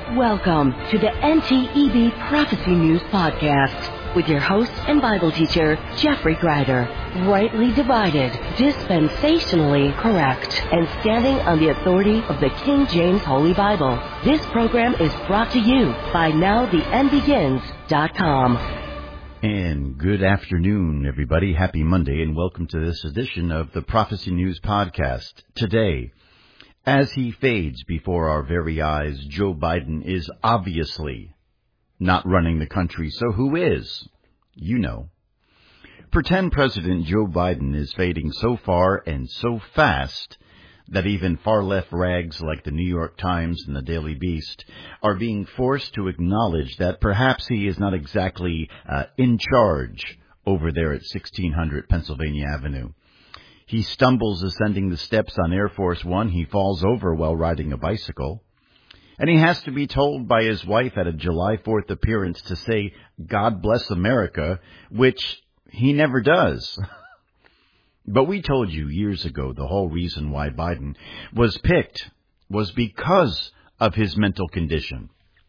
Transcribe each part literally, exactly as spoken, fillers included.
Welcome to the N T E B Prophecy News Podcast with your host and Bible teacher, Jeffrey Greider. Rightly divided, dispensationally correct, and standing on the authority of the King James Holy Bible. This program is brought to you by now the end begins dot com. And good afternoon, everybody. Happy Monday, and welcome to this edition of the Prophecy News Podcast. Today, as he fades before our very eyes, Joe Biden is obviously not running the country. So who is? You know. Pretend President Joe Biden is fading so far and so fast that even far-left rags like the New York Times and the Daily Beast are being forced to acknowledge that perhaps he is not exactly uh, in charge over there at sixteen hundred Pennsylvania Avenue. He stumbles ascending the steps on Air Force One. He falls over while riding a bicycle. And he has to be told by his wife at a July fourth appearance to say, "God bless America," which he never does. But we told you years ago the whole reason why Biden was picked was because of his mental condition.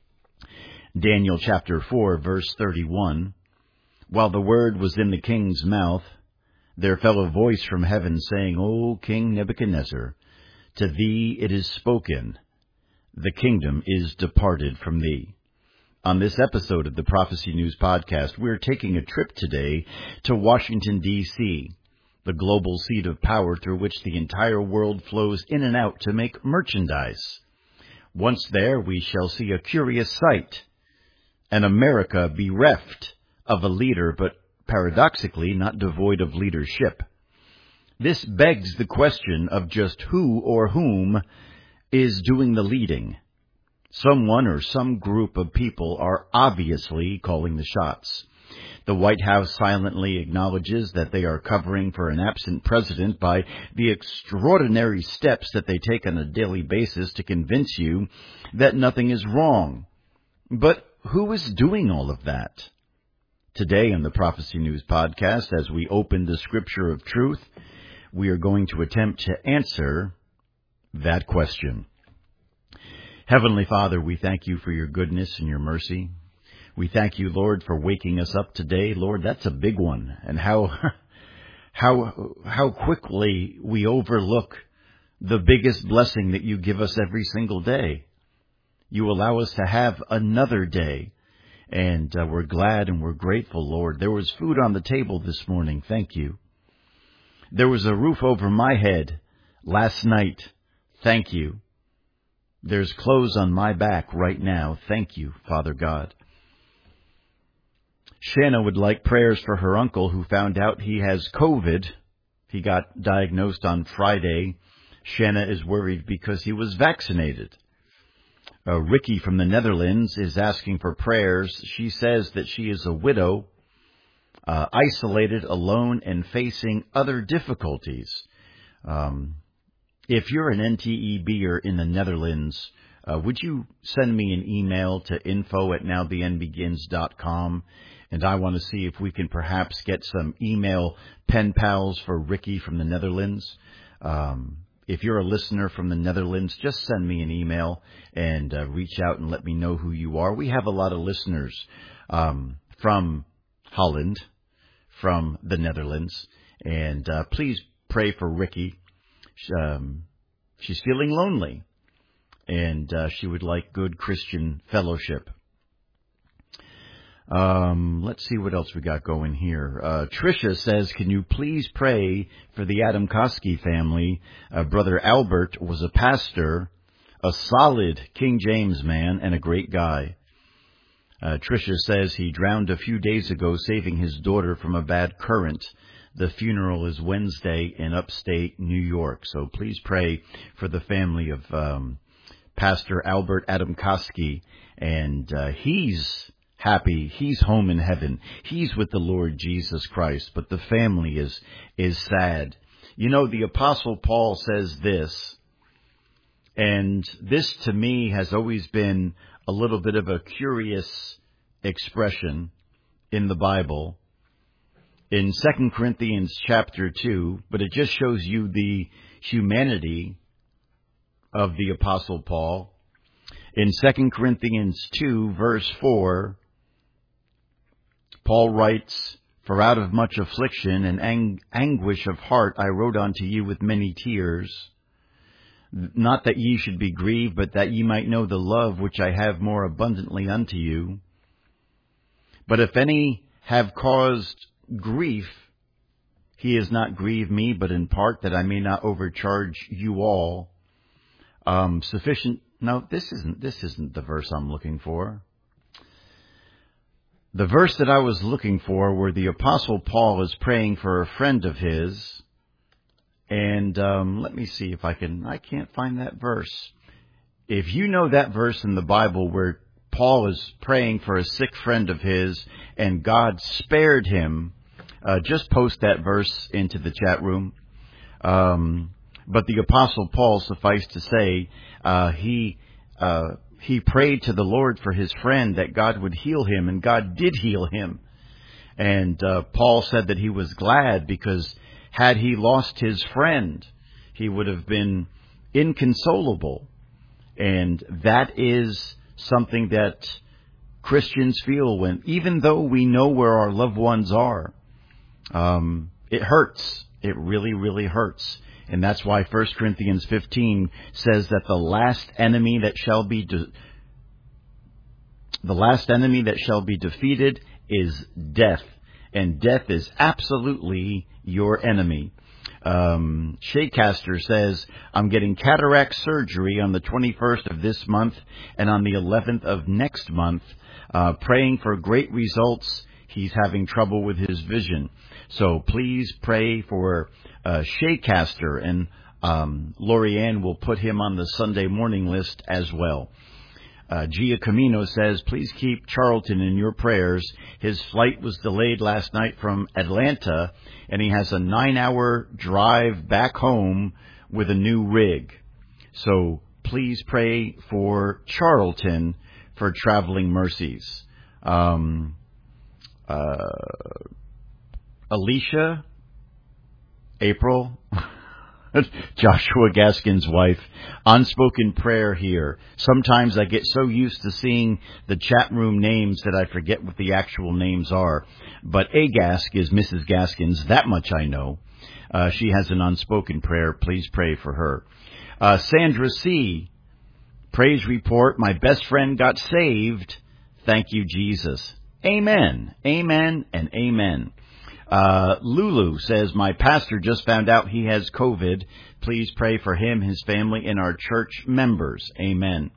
Daniel chapter four, verse thirty-one, while the word was in the king's mouth, there fell a voice from heaven saying, "O King Nebuchadnezzar, to thee it is spoken, the kingdom is departed from thee." On this episode of the Prophecy News Podcast, we're taking a trip today to Washington, D C, the global seat of power through which the entire world flows in and out to make merchandise. Once there, we shall see a curious sight, an America bereft of a leader, but paradoxically not devoid of leadership. This begs the question of just who or whom is doing the leading. Someone or some group of people are obviously calling the shots. The White House silently acknowledges that they are covering for an absent president by the extraordinary steps that they take on a daily basis to convince you that nothing is wrong. But who is doing all of that? Today in the Prophecy News Podcast, as we open the Scripture of Truth, we are going to attempt to answer that question. Heavenly Father, we thank you for your goodness and your mercy. We thank you, Lord, for waking us up today. Lord, that's a big one. And how, how, how quickly we overlook the biggest blessing that you give us every single day. You allow us to have another day. And uh, we're glad and we're grateful, Lord. There was food on the table this morning. Thank you. There was a roof over my head last night. Thank you. There's clothes on my back right now. Thank you, Father God. Shanna would like prayers for her uncle who found out he has COVID. He got diagnosed on Friday. Shanna is worried because he was vaccinated. Uh, Ricky from the Netherlands is asking for prayers. She says that she is a widow, uh, isolated, alone, and facing other difficulties. Um, if you're an N T E B-er in the Netherlands, uh, would you send me an email to info at now the end begins dot com? And I want to see if we can perhaps get some email pen pals for Ricky from the Netherlands. Um If you're a listener from the Netherlands, just send me an email and uh, reach out and let me know who you are. We have a lot of listeners um, from Holland, from the Netherlands. And uh, please pray for Ricky. Um, she's feeling lonely, and uh, she would like good Christian fellowship. Um, let's see what else we got going here. Uh, Tricia says, can you please pray for the Adamkowski family? Uh, Brother Albert was a pastor, a solid King James man, and a great guy. Uh, Tricia says he drowned a few days ago, saving his daughter from a bad current. The funeral is Wednesday in upstate New York. So please pray for the family of um, Pastor Albert Adamkowski. And uh, he's happy. He's home in heaven. He's with the Lord Jesus Christ. But the family is is sad. You know, the Apostle Paul says this, and this to me has always been a little bit of a curious expression in the Bible. In Second Corinthians chapter two, but it just shows you the humanity of the Apostle Paul. In Second Corinthians two, verse four, Paul writes, "For out of much affliction and ang- anguish of heart I wrote unto you with many tears, not that ye should be grieved, but that ye might know the love which I have more abundantly unto you. But if any have caused grief, he has not grieved me, but in part, that I may not overcharge you all. Um, sufficient." No, this isn't. This isn't the verse I'm looking for. The verse that I was looking for, where the Apostle Paul is praying for a friend of his, and um, let me see if I can. I can't find that verse. If you know that verse in the Bible where Paul is praying for a sick friend of his, and God spared him, uh, just post that verse into the chat room. Um, but the Apostle Paul, suffice to say, uh, he uh, he prayed to the Lord for his friend that God would heal him, and God did heal him. And uh, Paul said that he was glad, because had he lost his friend, he would have been inconsolable. And that is something that Christians feel when, even though we know where our loved ones are, um, it hurts. It really, really hurts. And that's why First Corinthians fifteen says that the last enemy that shall be de- the last enemy that shall be defeated is death. And death is absolutely your enemy. Um, Shaycaster says, "I'm getting cataract surgery on the twenty-first of this month and on the eleventh of next month. Uh, praying for great results. He's having trouble with his vision." So please pray for uh, Shaycaster, and um, Lorianne will put him on the Sunday morning list as well. Uh, Gia Camino says, "Please keep Charlton in your prayers. His flight was delayed last night from Atlanta, and he has a nine-hour drive back home with a new rig. So please pray for Charlton for traveling mercies." Um, uh, Alicia, April, Joshua Gaskin's wife, unspoken prayer here. Sometimes I get so used to seeing the chat room names that I forget what the actual names are. But Agask is Missus Gaskins, that much I know. Uh, she has an unspoken prayer. Please pray for her. Uh, Sandra C., praise report, "My best friend got saved. Thank you, Jesus." Amen. Amen and amen. Uh, Lulu says, "My pastor just found out he has COVID. Please pray for him, his family, and our church members." Amen.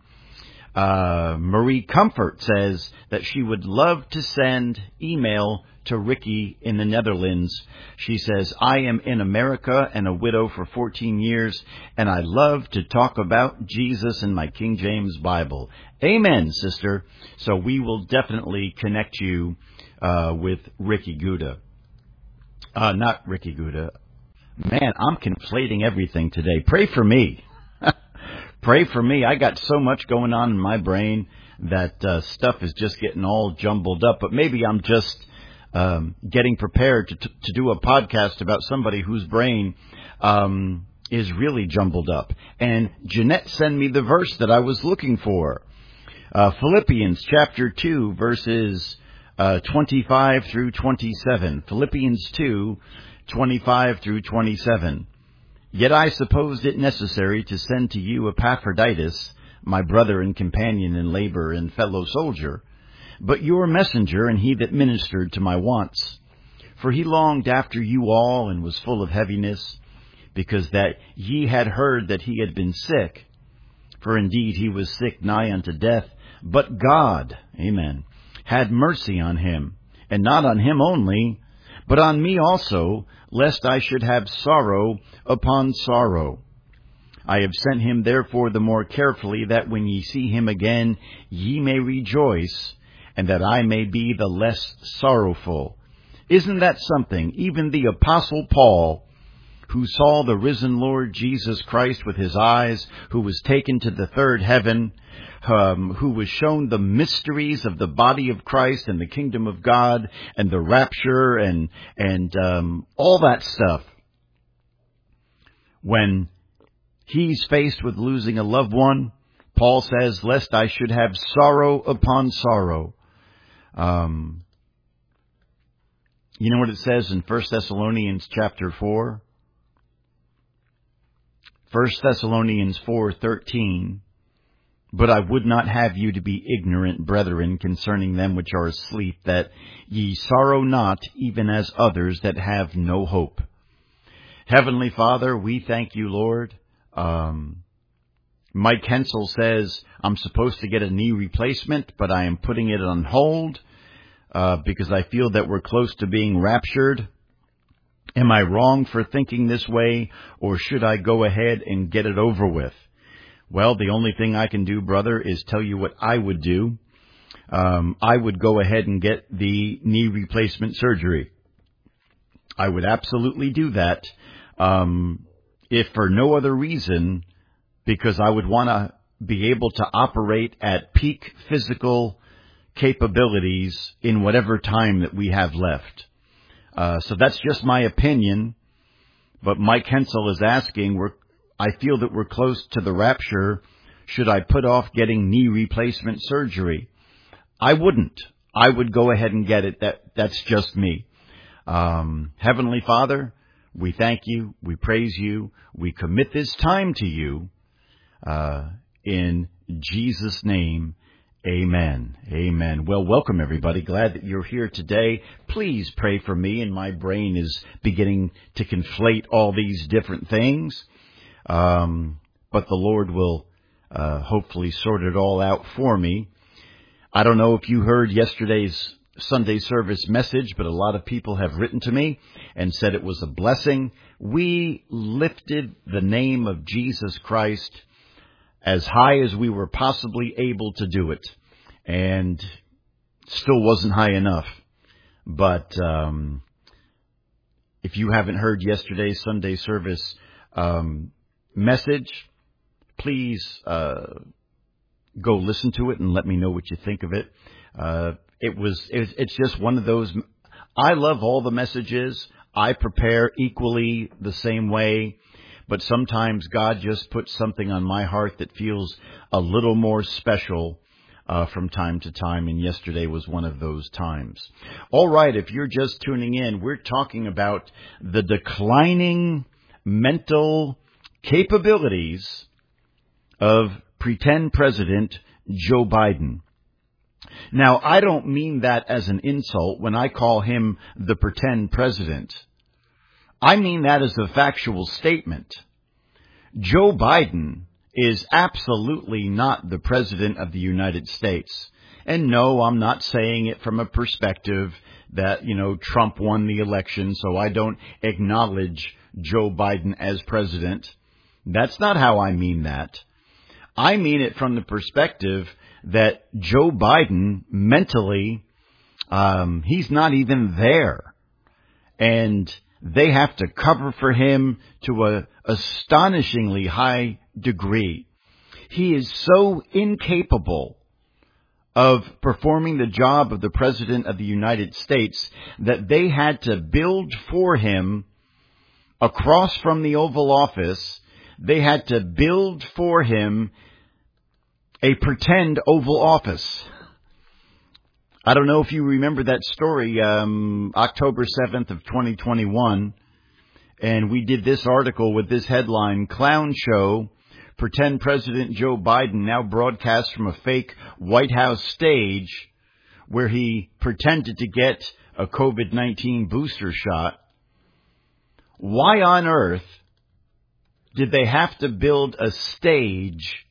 Uh, Marie Comfort says that she would love to send email to Ricky in the Netherlands. She says, "I am in America and a widow for fourteen years, and I love to talk about Jesus in my King James Bible." Amen, sister. So we will definitely connect you uh, with Ricky Gouda. Uh, not Ricky Gouda. Man, I'm conflating everything today. Pray for me. Pray for me. I got so much going on in my brain that uh, stuff is just getting all jumbled up. But maybe I'm just um, getting prepared to, t- to do a podcast about somebody whose brain um, is really jumbled up. And Jeanette sent me the verse that I was looking for. Uh, Philippians chapter two, verses uh, twenty-five through twenty-seven. Philippians two, twenty-five through twenty-seven. "Yet I supposed it necessary to send to you Epaphroditus, my brother and companion in labor and fellow soldier, but your messenger and he that ministered to my wants. For he longed after you all and was full of heaviness, because that ye had heard that he had been sick. For indeed he was sick nigh unto death, but God," amen, "had mercy on him, and not on him only, but on me also, lest I should have sorrow upon sorrow. I have sent him therefore the more carefully, that when ye see him again, ye may rejoice, and that I may be the less sorrowful." Isn't that something? Even the Apostle Paul, who saw the risen Lord Jesus Christ with his eyes, who was taken to the third heaven, um, who was shown the mysteries of the body of Christ and the kingdom of God and the rapture and and um, all that stuff. When he's faced with losing a loved one, Paul says, lest I should have sorrow upon sorrow. Um, you know what it says in First Thessalonians chapter four? First Thessalonians four thirteen. But I would not have you to be ignorant, brethren, concerning them which are asleep, that ye sorrow not, even as others that have no hope. Heavenly Father, we thank you, Lord. Um, Mike Hensel says, I'm supposed to get a knee replacement, but I am putting it on hold uh, because I feel that we're close to being raptured. Am I wrong for thinking this way, or should I go ahead and get it over with? Well, the only thing I can do, brother, is tell you what I would do. Um, I would go ahead and get the knee replacement surgery. I would absolutely do that, um, if for no other reason, because I would want to be able to operate at peak physical capabilities in whatever time that we have left. Uh, so that's just my opinion. But Mike Hensel is asking, we're I feel that we're close to the rapture. Should I put off getting knee replacement surgery? I wouldn't. I would go ahead and get it. That That's just me. Um, Heavenly Father, we thank you. We praise you. We commit this time to you. Uh, in Jesus' name, amen. Amen. Well, welcome, everybody. Glad that you're here today. Please pray for me. And my brain is beginning to conflate all these different things. Um, but the Lord will uh, hopefully sort it all out for me. I don't know if you heard yesterday's Sunday service message, but a lot of people have written to me and said it was a blessing. We lifted the name of Jesus Christ as high as we were possibly able to do it, and still wasn't high enough. But um, if you haven't heard yesterday's Sunday service um message, please uh, go listen to it and let me know what you think of it. Uh, it was, it, it's just one of those. I love all the messages. I prepare equally the same way, but sometimes God just puts something on my heart that feels a little more special uh, from time to time, and yesterday was one of those times. All right, if you're just tuning in, we're talking about the declining mental capabilities of pretend President Joe Biden. Now, I don't mean that as an insult when I call him the pretend president. I mean that as a factual statement. Joe Biden is absolutely not the president of the United States. And no, I'm not saying it from a perspective that, you know, Trump won the election, so I don't acknowledge Joe Biden as president. That's not how I mean that. I mean it from the perspective that Joe Biden mentally, um, he's not even there. And they have to cover for him to a astonishingly high degree. He is so incapable of performing the job of the President of the United States that they had to build for him across from the Oval Office. They had to build for him a pretend Oval Office. I don't know if you remember that story, um, October seventh of twenty twenty-one. And we did this article with this headline, Clown Show, Pretend President Joe Biden now broadcasts from a fake White House stage where he pretended to get a COVID nineteen booster shot. Why on earth did they have to build a stage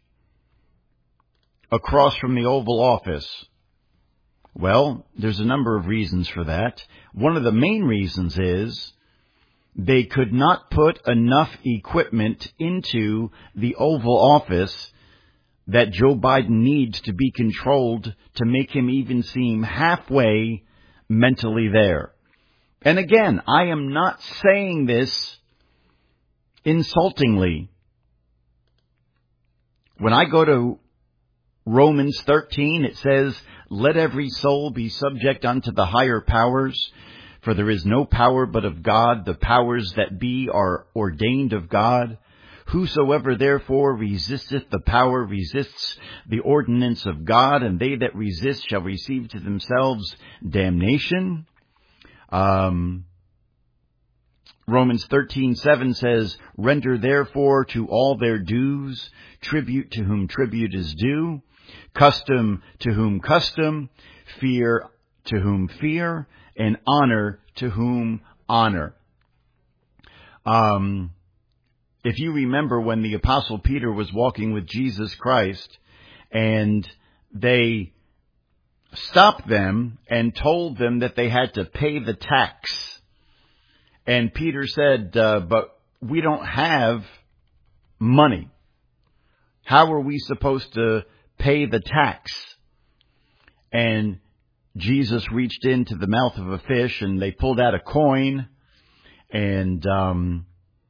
across from the Oval Office? Well, there's a number of reasons for that. One of the main reasons is they could not put enough equipment into the Oval Office that Joe Biden needs to be controlled to make him even seem halfway mentally there. And again, I am not saying this insultingly. When I go to Romans thirteen, it says, let every soul be subject unto the higher powers, for there is no power but of God. The powers that be are ordained of God. Whosoever therefore resisteth the power resists the ordinance of God, and they that resist shall receive to themselves damnation. Um, Romans thirteen seven says, render therefore to all their dues, tribute to whom tribute is due, custom to whom custom, fear to whom fear, and honor to whom honor. Um, if you remember when the Apostle Peter was walking with Jesus Christ, and they stopped them and told them that they had to pay the tax. And Peter said, uh, but we don't have money. How are we supposed to pay the tax? And Jesus reached into the mouth of a fish and they pulled out a coin. And um,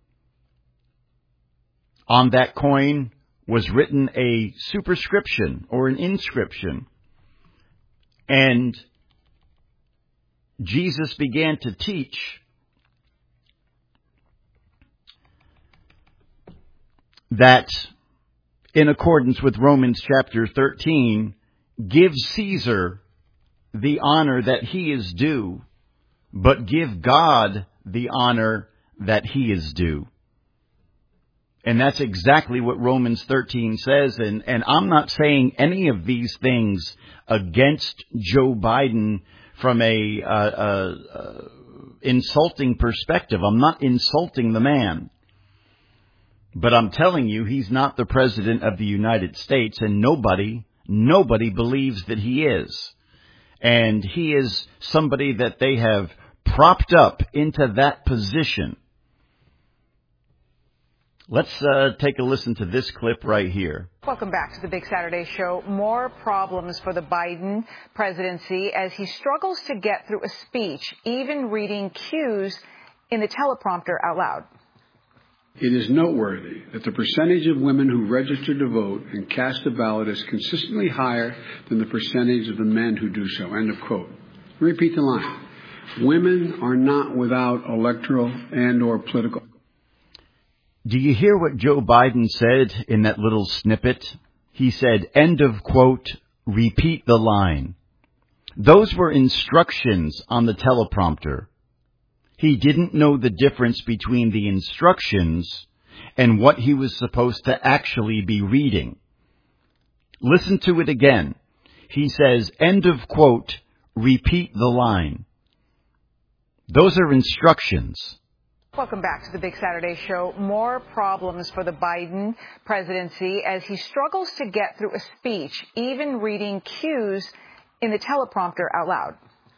on that coin was written a superscription or an inscription. And Jesus began to teach that in accordance with Romans chapter thirteen, give Caesar the honor that he is due, but give God the honor that he is due. And that's exactly what Romans thirteen says. And, and I'm not saying any of these things against Joe Biden from a uh, uh, uh, insulting perspective. I'm not insulting the man. But I'm telling you, he's not the president of the United States, and nobody, nobody believes that he is. And he is somebody that they have propped up into that position. Let's uh, take a listen to this clip right here. Welcome back to the Big Saturday Show. More problems for the Biden presidency as he struggles to get through a speech, even reading cues in the teleprompter out loud. It is noteworthy that the percentage of women who register to vote and cast a ballot is consistently higher than the percentage of the men who do so. End of quote. Repeat the line. Women are not without electoral and or political. Do you hear what Joe Biden said in that little snippet? He said, end of quote, repeat the line. Those were instructions on the teleprompter. He didn't know the difference between the instructions and what he was supposed to actually be reading. Listen to it again. He says, end of quote, repeat the line. Those are instructions. Welcome back to the Big Saturday Show. More problems for the Biden presidency as he struggles to get through a speech, even reading cues in the teleprompter out loud.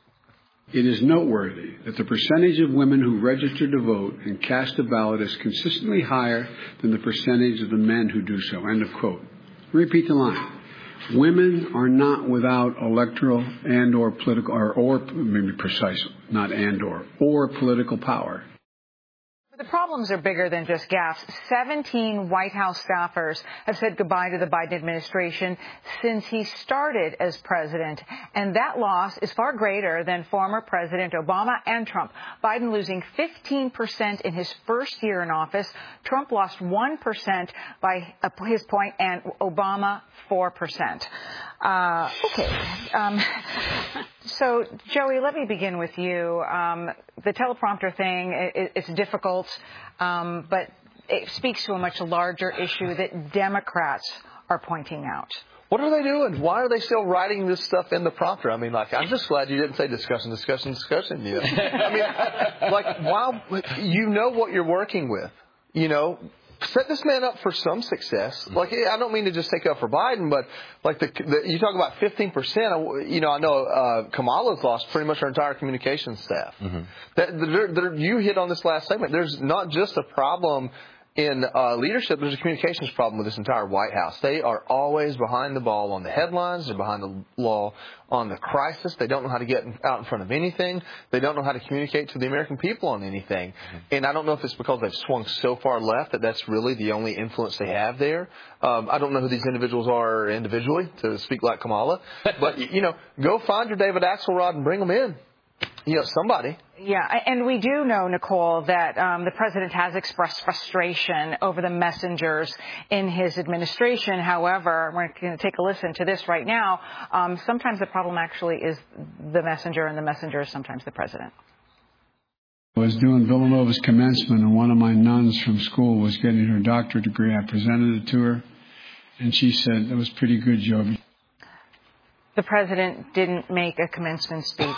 It is noteworthy that the percentage of women who register to vote and cast a ballot is consistently higher than the percentage of the men who do so. End of quote. Repeat the line. Women are not without electoral and or political, or, or maybe precise, not and or, or political power. The problems are bigger than just gaffes. seventeen White House staffers have said goodbye to the Biden administration since he started as president. And that loss is far greater than former President Obama and Trump. Biden losing fifteen percent in his first year in office. Trump lost one percent by his point, and Obama four percent. Uh, okay. Um, so, Joey, let me begin with you. Um, the teleprompter thing, it, it's difficult, um, but it speaks to a much larger issue that Democrats are pointing out. What are they doing? Why are they still writing this stuff in the prompter? I mean, like, I'm just glad you didn't say discussion, discussion, discussion. You know? I mean, like, wow, you know what you're working with, you know. Set this man up for some success. Like, I don't mean to just take up for Biden, but like the, the you talk about fifteen percent. You know, I know uh, Kamala's lost pretty much her entire communications staff. Mm-hmm. That they're, they're, you hit on this last segment. There's not just a problem in uh, leadership. There's a communications problem with this entire White House. They are always behind the ball on the headlines. They're behind the law on the crisis. They don't know how to get out in front of anything. They don't know how to communicate to the American people on anything. Mm-hmm. And I don't know if it's because they've swung so far left that that's really the only influence they have there. Um, I don't know who these individuals are individually, to speak like Kamala. But, you know, go find your David Axelrod and bring them in. You know, somebody. Yeah, and we do know, Nicole, that um, the president has expressed frustration over the messengers in his administration. However, we're going to take a listen to this right now. Um, sometimes the problem actually is the messenger, and the messenger is sometimes the president. I was doing Villanova's commencement, and one of my nuns from school was getting her doctorate degree. I presented it to her, and she said, "That was pretty good, Joby." The president didn't make a commencement speech.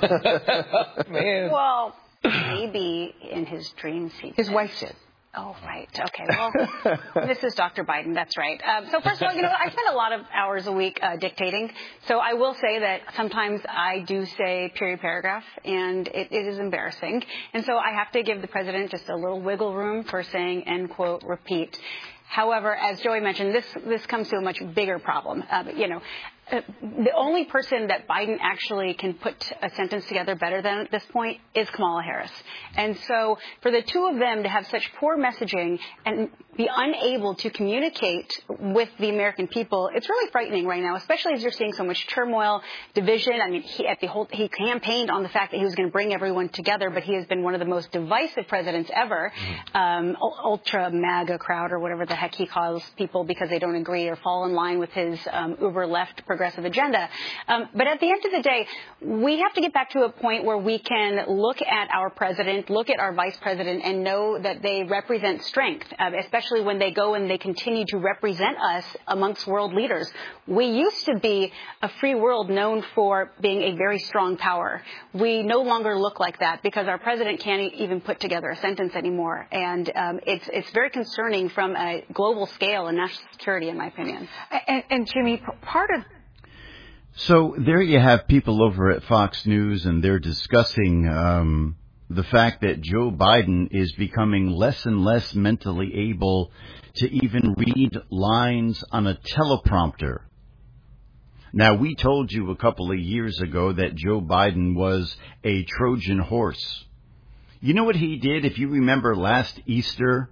Man. Well, maybe in his dreams he His did. wife did. Oh, right. Okay. Well, this is Doctor Biden. That's right. Um, so first of all, you know, I spend a lot of hours a week uh, dictating. So I will say that sometimes I do say period paragraph, and it, it is embarrassing. And so I have to give the president just a little wiggle room for saying end quote repeat. However, as Joey mentioned, this this comes to a much bigger problem. Uh, you know, uh, the only person that Biden actually can put a sentence together better than at this point is Kamala Harris. And so for the two of them to have such poor messaging and be unable to communicate with the American people, it's really frightening right now, especially as you're seeing so much turmoil, division. I mean, he, at the whole, he campaigned on the fact that he was going to bring everyone together, but he has been one of the most divisive presidents ever. Um, ultra MAGA crowd or whatever the heck he calls people because they don't agree or fall in line with his um, uber left progressive agenda. Um, but at the end of the day, we have to get back to a point where we can look at our president, look at our vice president, and know that they represent strength, uh, especially when they go and they continue to represent us amongst world leaders. We used to be a free world known for being a very strong power. We no longer look like that because our president can't even put together a sentence anymore. And um, it's it's very concerning from a global scale and national security, in my opinion. And, and Jimmy, part of So there you have people over at Fox News, and they're discussing um, the fact that Joe Biden is becoming less and less mentally able to even read lines on a teleprompter. Now, we told you a couple of years ago that Joe Biden was a Trojan horse. You know what he did? If you remember last Easter,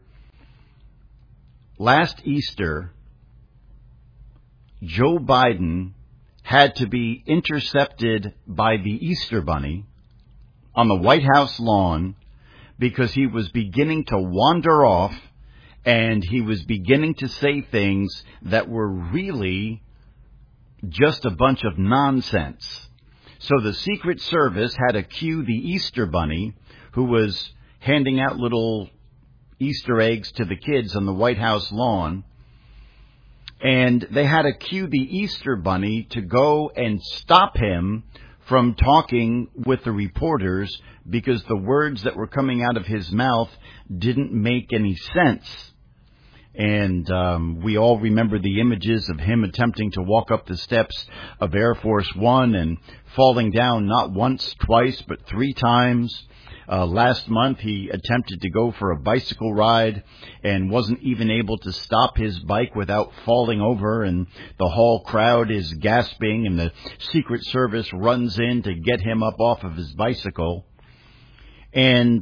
last Easter, Joe Biden had to be intercepted by the Easter Bunny on the White House lawn because he was beginning to wander off and he was beginning to say things that were really just a bunch of nonsense. So the Secret Service had to cue the Easter Bunny, who was handing out little Easter eggs to the kids on the White House lawn, and they had to cue the Easter Bunny to go and stop him from talking with the reporters because the words that were coming out of his mouth didn't make any sense. And um, we all remember the images of him attempting to walk up the steps of Air Force One and falling down not once, twice, but three times. Uh, last month, he attempted to go for a bicycle ride and wasn't even able to stop his bike without falling over, and the whole crowd is gasping, and the Secret Service runs in to get him up off of his bicycle. And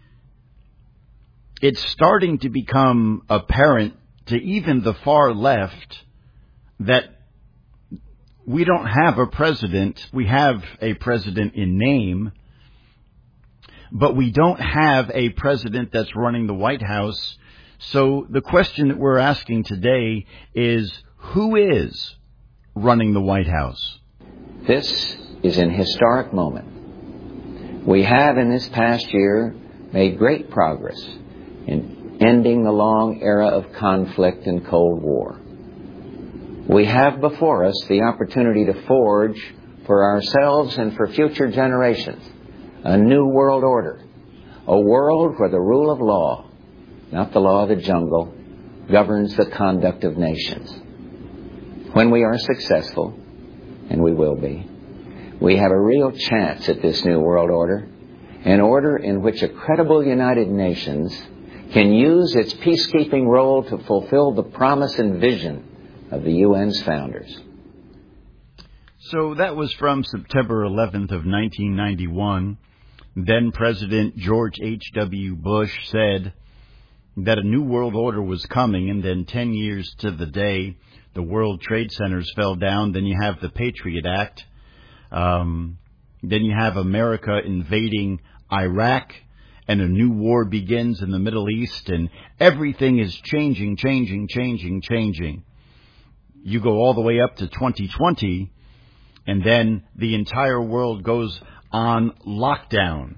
it's starting to become apparent to even the far left that we don't have a president. We have a president in name, but we don't have a president that's running the White House. So the question that we're asking today is, who is running the White House? This is an historic moment. We have in this past year made great progress in ending the long era of conflict and Cold War. We have before us the opportunity to forge for ourselves and for future generations a new world order, a world where the rule of law, not the law of the jungle, governs the conduct of nations. When we are successful, and we will be, we have a real chance at this new world order, an order in which a credible United Nations can use its peacekeeping role to fulfill the promise and vision of the U N's founders. So that was from September eleventh of nineteen ninety-one. Then President George H W Bush said that a new world order was coming, and then ten years to the day, the World Trade Centers fell down. Then you have the Patriot Act. Um, Then you have America invading Iraq, and a new war begins in the Middle East, and everything is changing, changing, changing, changing. You go all the way up to twenty twenty, and then the entire world goes on lockdown.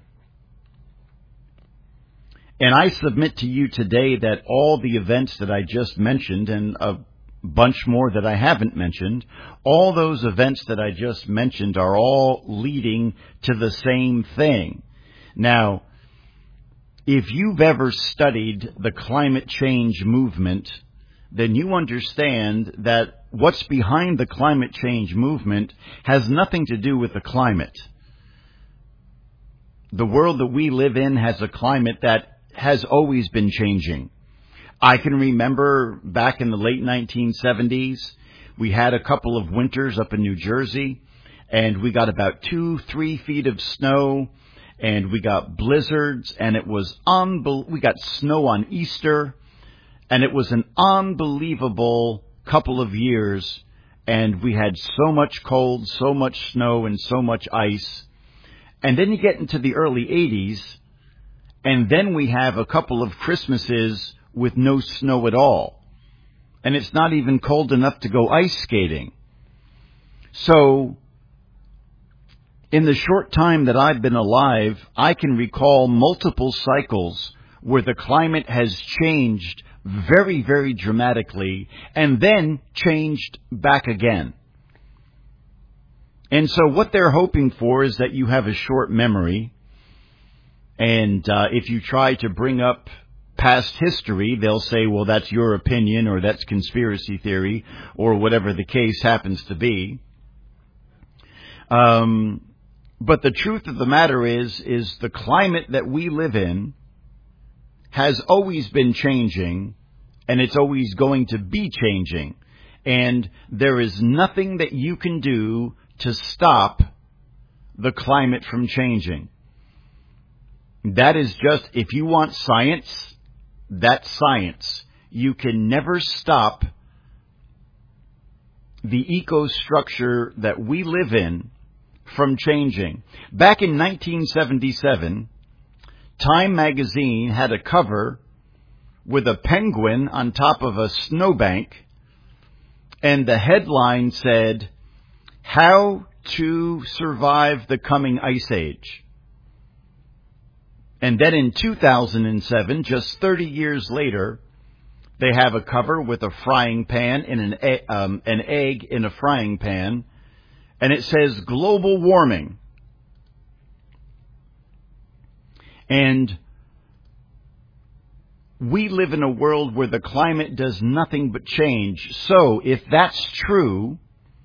And I submit to you today that all the events that I just mentioned, and a bunch more that I haven't mentioned, all those events that I just mentioned are all leading to the same thing. Now, if you've ever studied the climate change movement, then you understand that what's behind the climate change movement has nothing to do with the climate. The world that we live in has a climate that has always been changing. I can remember back in the late nineteen seventies, we had a couple of winters up in New Jersey, and we got about two, three feet of snow, and we got blizzards, and it was unbel- we got snow on Easter, and it was an unbelievable couple of years, and we had so much cold, so much snow, and so much ice. And then you get into the early eighties, and then we have a couple of Christmases with no snow at all. And it's not even cold enough to go ice skating. So, in the short time that I've been alive, I can recall multiple cycles where the climate has changed very, very dramatically and then changed back again. And so what they're hoping for is that you have a short memory, and uh, if you try to bring up past history, they'll say, well, that's your opinion, or that's conspiracy theory, or whatever the case happens to be. Um, but the truth of the matter is, is the climate that we live in has always been changing, and it's always going to be changing. And there is nothing that you can do to stop the climate from changing. That is just, if you want science, that's science. You can never stop the ecostructure that we live in from changing. Back in nineteen seventy-seven, Time magazine had a cover with a penguin on top of a snowbank, and the headline said, "How to Survive the Coming Ice Age." And then in two thousand seven, just thirty years later, they have a cover with a frying pan and an, e- um, an egg in a frying pan, and it says global warming. And we live in a world where the climate does nothing but change. So if that's true,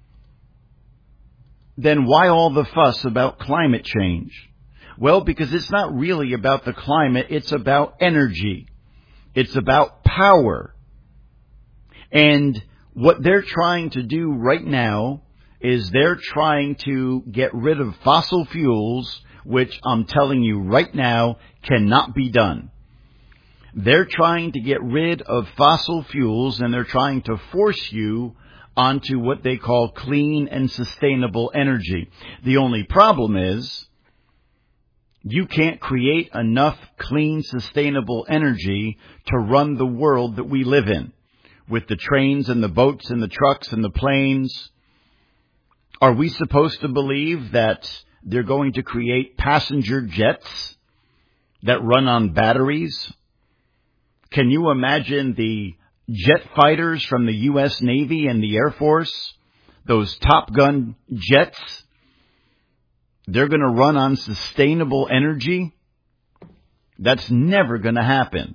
then why all the fuss about climate change? Well, because it's not really about the climate, it's about energy. It's about power. And what they're trying to do right now is they're trying to get rid of fossil fuels, which I'm telling you right now cannot be done. They're trying to get rid of fossil fuels, and they're trying to force you onto what they call clean and sustainable energy. The only problem is, you can't create enough clean, sustainable energy to run the world that we live in, with the trains and the boats and the trucks and the planes. Are we supposed to believe that they're going to create passenger jets that run on batteries? Can you imagine the jet fighters from the U S Navy and the Air Force, those Top Gun jets? They're going to run on sustainable energy? That's never going to happen.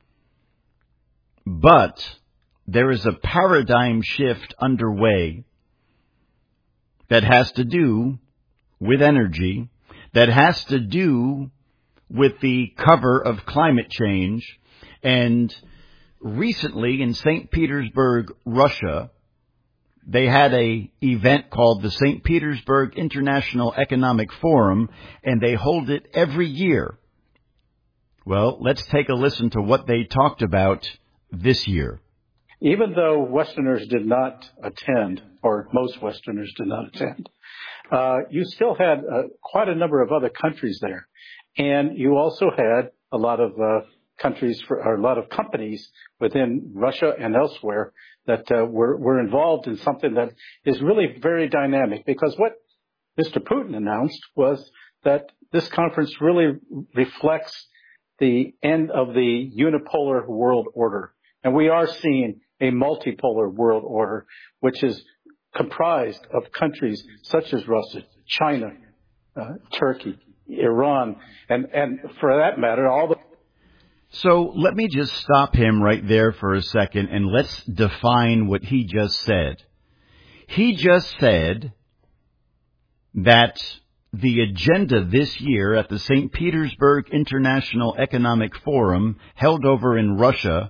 But there is a paradigm shift underway that has to do with energy, that has to do with the cover of climate change. And recently in Saint Petersburg, Russia, they had a event called the Saint Petersburg International Economic Forum, and they hold it every year. Well, let's take a listen to what they talked about this year. Even though Westerners did not attend, or most Westerners did not attend, uh, you still had uh, quite a number of other countries there. And you also had a lot of uh, countries, for, or a lot of companies within Russia and elsewhere that uh, were, were involved in something that is really very dynamic. Because what Mister Putin announced was that this conference really reflects the end of the unipolar world order. And we are seeing a multipolar world order, which is comprised of countries such as Russia, China, uh, Turkey, Iran, and, and for that matter, all the... So let me just stop him right there for a second and let's define what he just said. He just said that the agenda this year at the Saint Petersburg International Economic Forum held over in Russia,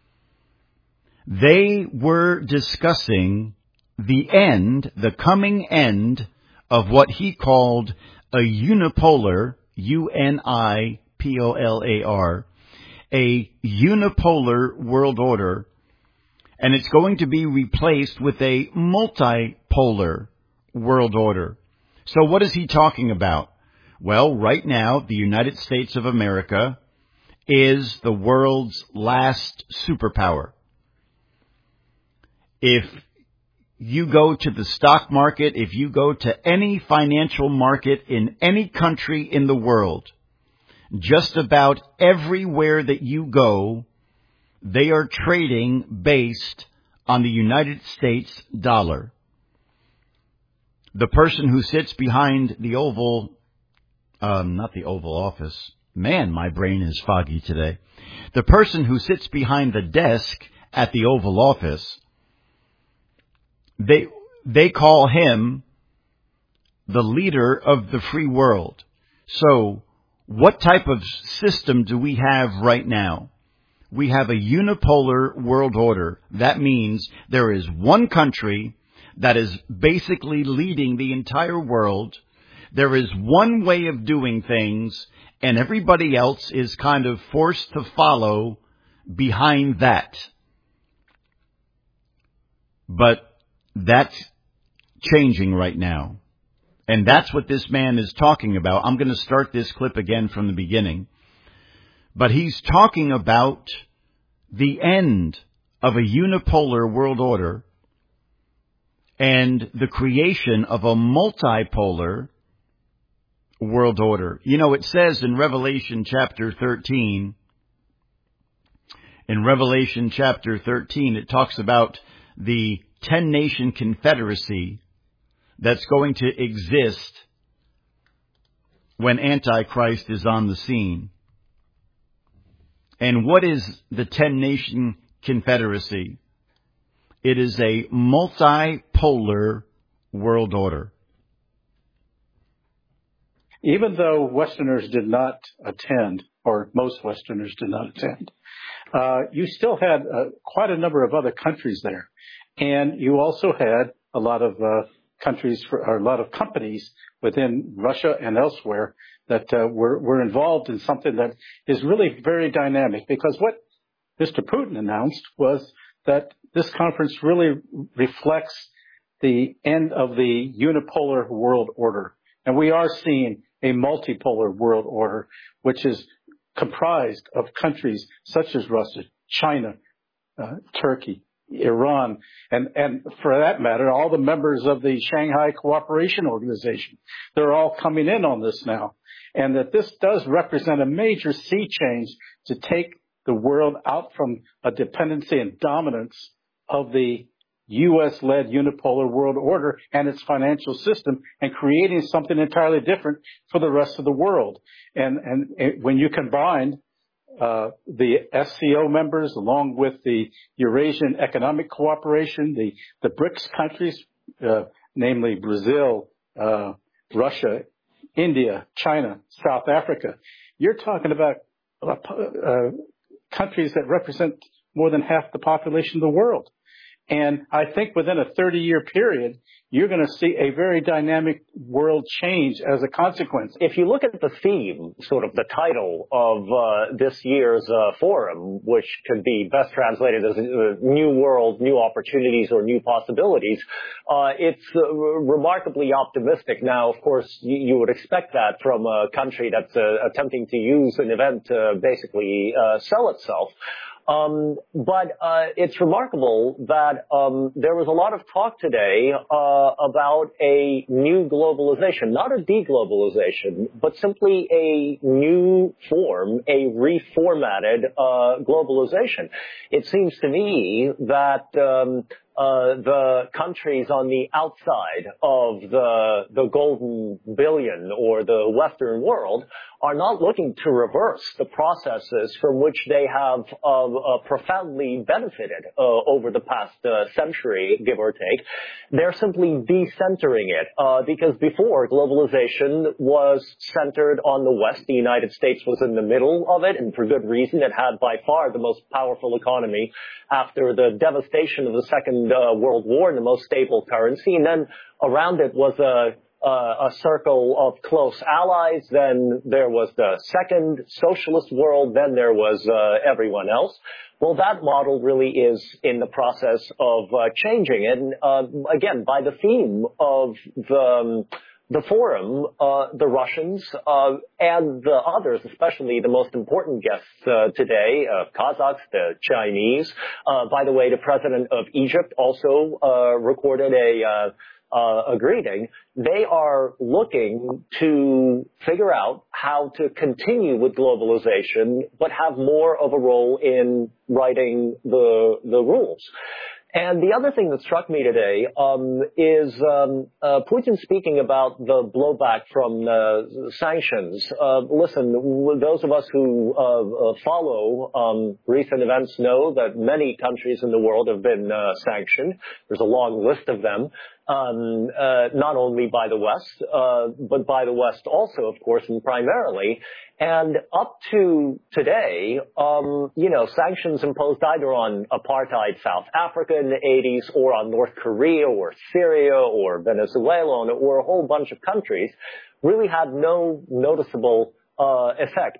they were discussing the end, the coming end of what he called a unipolar, U N I P O L A R, a unipolar world order, and it's going to be replaced with a multipolar world order. So what is he talking about? Well, right now, the United States of America is the world's last superpower. If you go to the stock market, if you go to any financial market in any country in the world, just about everywhere that you go, they are trading based on the United States dollar. The person who sits behind the Oval, um, not the Oval Office. Man, my brain is foggy today. The person who sits behind the desk at the Oval Office, they they call him the leader of the free world. So, what type of system do we have right now? We have a unipolar world order. That means there is one country that is basically leading the entire world. There is one way of doing things, and everybody else is kind of forced to follow behind that. But that's changing right now. And that's what this man is talking about. I'm going to start this clip again from the beginning. But he's talking about the end of a unipolar world order and the creation of a multipolar world order. You know, it says in Revelation chapter thirteen, in Revelation chapter thirteen, it talks about the ten-nation confederacy that's going to exist when Antichrist is on the scene. And what is the ten-nation confederacy? It is a multipolar world order. Even though Westerners did not attend, or most Westerners did not attend, uh, you still had uh, quite a number of other countries there. And you also had a lot of uh, countries, for, or a lot of companies within Russia and elsewhere that uh, were, were involved in something that is really very dynamic. Because what Mister Putin announced was that this conference really reflects the end of the unipolar world order. And we are seeing a multipolar world order, which is comprised of countries such as Russia, China, uh, Turkey, Iran, and, and for that matter, all the members of the Shanghai Cooperation Organization. They're all coming in on this now. And that this does represent a major sea change to take the world out from a dependency and dominance of the U S-led unipolar world order and its financial system and creating something entirely different for the rest of the world. And, and, and when you combine uh, the S C O members along with the Eurasian Economic Cooperation, the, the BRICS countries, uh, namely Brazil, uh, Russia, India, China, South Africa, you're talking about uh, uh, countries that represent more than half the population of the world. And I think within a thirty-year period, you're going to see a very dynamic world change as a consequence. If you look at the theme, sort of the title of uh, this year's uh, forum, which could be best translated as uh, New World, New Opportunities, or New Possibilities, uh, it's uh, remarkably optimistic. Now, of course, you, you would expect that from a country that's uh, attempting to use an event to basically uh, sell itself. Um, but uh, it's remarkable that um, there was a lot of talk today uh, about a new globalization, not a deglobalization, but simply a new form, a reformatted uh, globalization. It seems to me that um, Uh, the countries on the outside of the the golden billion or the Western world are not looking to reverse the processes from which they have uh, uh, profoundly benefited uh, over the past uh, century, give or take. They're simply decentering it uh, because before, globalization was centered on the West. The United States was in the middle of it, and for good reason. It had by far the most powerful economy after the devastation of the Second Uh, World War, and the most stable currency. And then around it was a, uh, a circle of close allies. Then there was the second socialist world. Then there was uh, everyone else. Well, that model really is in the process of uh, changing. And uh, again, by the theme of the um, the forum, uh, the Russians uh, and the others, especially the most important guests uh, today, uh, Kazakhs, the Chinese. Uh, by the way, the president of Egypt also uh, recorded a uh, uh, a greeting. They are looking to figure out how to continue with globalization, but have more of a role in writing the the rules. And the other thing that struck me today um, is um, uh, Putin speaking about the blowback from uh, sanctions. Uh, listen, those of us who uh, uh, follow um, recent events know that many countries in the world have been uh, sanctioned. There's a long list of them. Um, uh, not only by the West, uh, but by the West also, of course, and primarily. And up to today, um, you know, sanctions imposed either on apartheid South Africa in the eighties, or on North Korea, or Syria, or Venezuela, or a whole bunch of countries, really had no noticeable uh, effect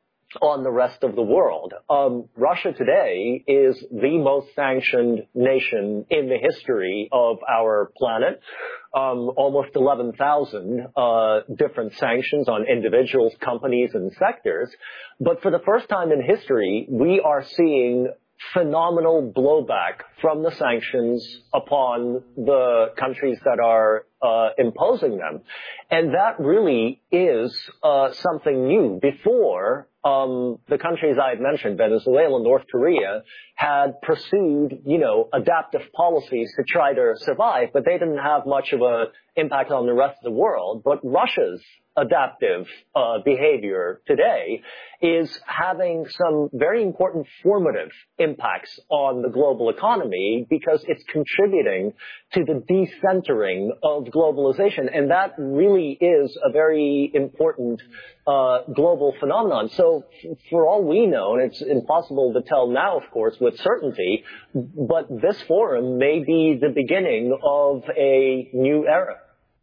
on the rest of the world. Um, Russia today is the most sanctioned nation in the history of our planet. Um, almost eleven thousand uh, different sanctions on individuals, companies, and sectors. But for the first time in history, we are seeing phenomenal blowback from the sanctions upon the countries that are uh, imposing them. And that really is uh, something new. Before, um, the countries I had mentioned, Venezuela, North Korea, had pursued, you know, adaptive policies to try to survive, but they didn't have much of an impact on the rest of the world. But Russia's adaptive uh, behavior today is having some very important formative impacts on the global economy because it's contributing to the decentering of globalization. And that really is a very important uh, global phenomenon. So for all we know, and it's impossible to tell now, of course, with certainty, but this forum may be the beginning of a new era.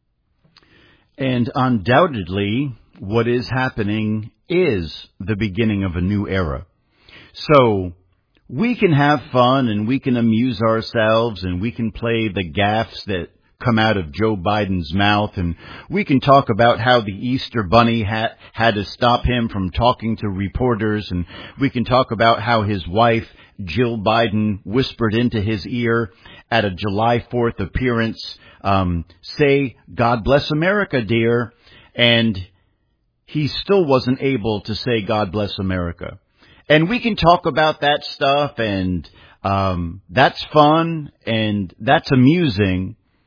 And undoubtedly, what is happening is the beginning of a new era. So we can have fun and we can amuse ourselves and we can play the gaffes that come out of Joe Biden's mouth, and we can talk about how the Easter Bunny had, had to stop him from talking to reporters, and we can talk about how his wife, Jill Biden, whispered into his ear at a July fourth appearance, um, say, "God bless America, dear," and he still wasn't able to say, "God bless America." And we can talk about that stuff, and um, that's fun, and that's amusing.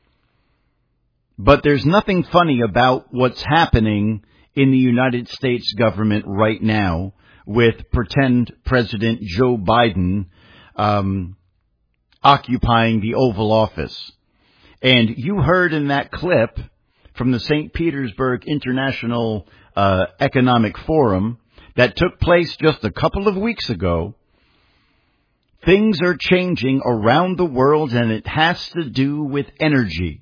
But there's nothing funny about what's happening in the United States government right now with pretend President Joe Biden um, occupying the Oval Office. And you heard in that clip from the Saint Petersburg International uh, Economic Forum that took place just a couple of weeks ago, Things are changing around the world, and it has to do with energy.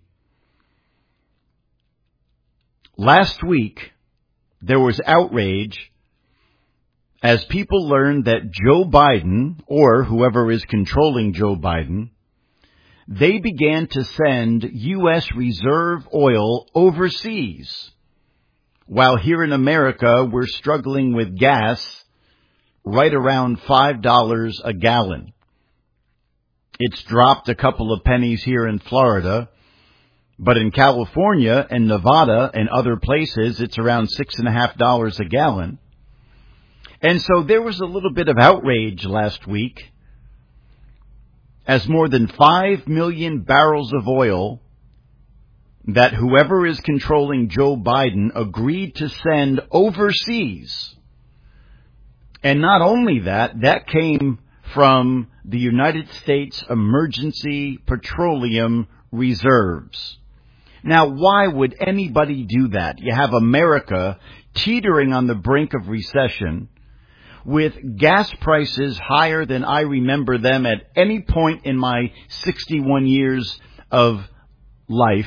Last week, there was outrage as people learned that Joe Biden, or whoever is controlling Joe Biden, they began to send U S reserve oil overseas. While here in America, we're struggling with gas right around five dollars a gallon. It's dropped a couple of pennies here in Florida, but in California and Nevada and other places, it's around six and a half dollars a gallon. And so there was a little bit of outrage last week as more than five million barrels of oil that whoever is controlling Joe Biden agreed to send overseas. And not only that, that came from the United States Emergency Petroleum Reserves. Now, why would anybody do that? You have America teetering on the brink of recession with gas prices higher than I remember them at any point in my sixty-one years of life.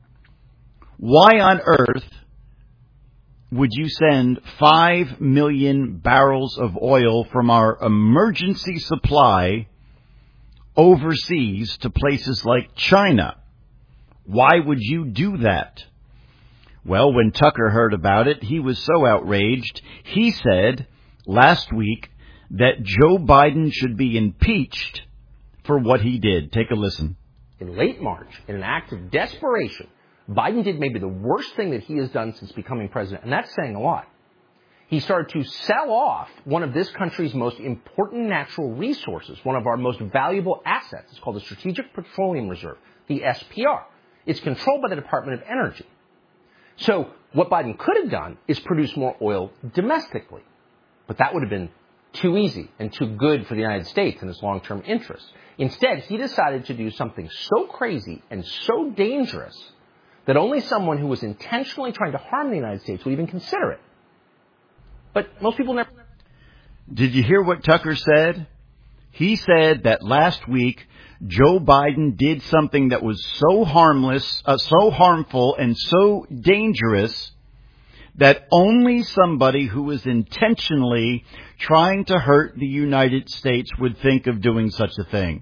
Why on earth would you send five million barrels of oil from our emergency supply overseas to places like China? Why would you do that? Well, when Tucker heard about it, he was so outraged, he said last week that Joe Biden should be impeached for what he did. Take a listen. In late March, in an act of desperation, Biden did maybe the worst thing that he has done since becoming president, and that's saying a lot. He started to sell off one of this country's most important natural resources, one of our most valuable assets. It's called the Strategic Petroleum Reserve, the S P R. It's controlled by the Department of Energy. So what Biden could have done is produce more oil domestically. But that would have been too easy and too good for the United States and its long-term interests. Instead, he decided to do something so crazy and so dangerous that only someone who was intentionally trying to harm the United States would even consider it. But most people never... Did you hear what Tucker said? He said that last week, Joe Biden did something that was so harmless, uh, so harmful, and so dangerous that only somebody who was intentionally trying to hurt the United States would think of doing such a thing.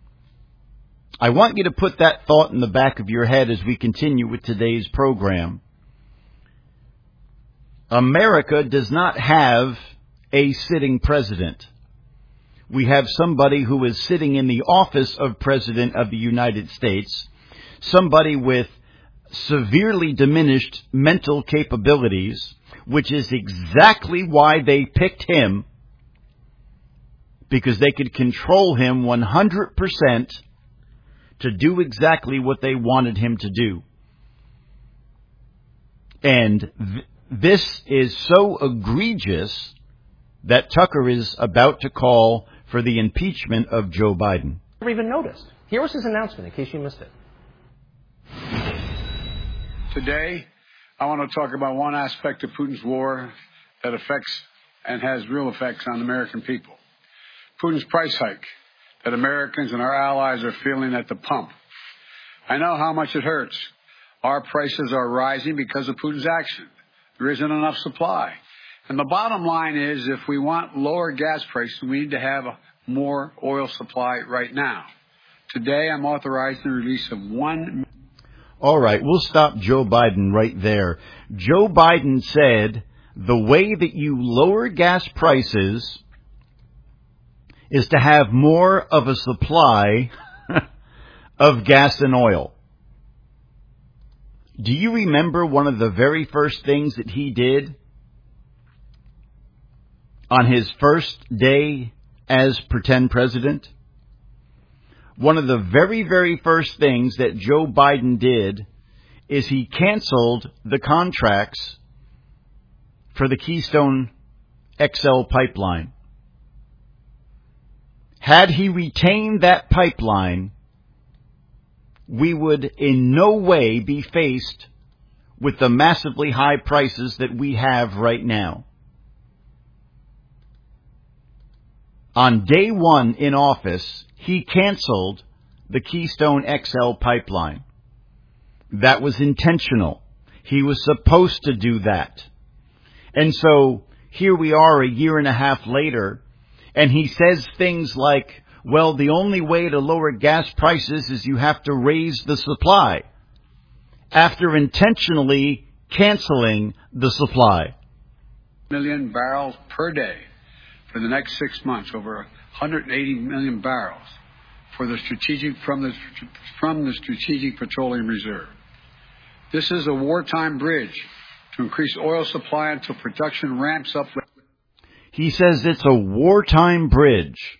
I want you to put that thought in the back of your head as we continue with today's program. America does not have a sitting president. We have somebody who is sitting in the office of President of the United States, somebody with severely diminished mental capabilities, which is exactly why they picked him, because they could control him one hundred percent to do exactly what they wanted him to do. And th- this is so egregious that Tucker is about to call for the impeachment of Joe Biden. Never even noticed. Here was his announcement, in case you missed it. Today, I want to talk about one aspect of Putin's war that affects and has real effects on the American people. Putin's price hike that Americans and our allies are feeling at the pump. I know how much it hurts. Our prices are rising because of Putin's action. There isn't enough supply. And the bottom line is, if we want lower gas prices, we need to have a more oil supply right now. Today, I'm authorizing the release of one... All right, we'll stop Joe Biden right there. Joe Biden said the way that you lower gas prices is to have more of a supply of gas and oil. Do you remember one of the very first things that he did on his first day as pretend president? One of the very, very first things that Joe Biden did is he canceled the contracts for the Keystone X L pipeline. Had he retained that pipeline, we would in no way be faced with the massively high prices that we have right now. On day one in office, he canceled the Keystone X L pipeline. That was intentional. He was supposed to do that. And so here we are a year and a half later, and he says things like, well, the only way to lower gas prices is you have to raise the supply, after intentionally canceling the supply. Million barrels per day for the next six months, over one hundred eighty million barrels for the strategic from the from the Strategic Petroleum Reserve. This is a wartime bridge to increase oil supply until production ramps up. He says it's a wartime bridge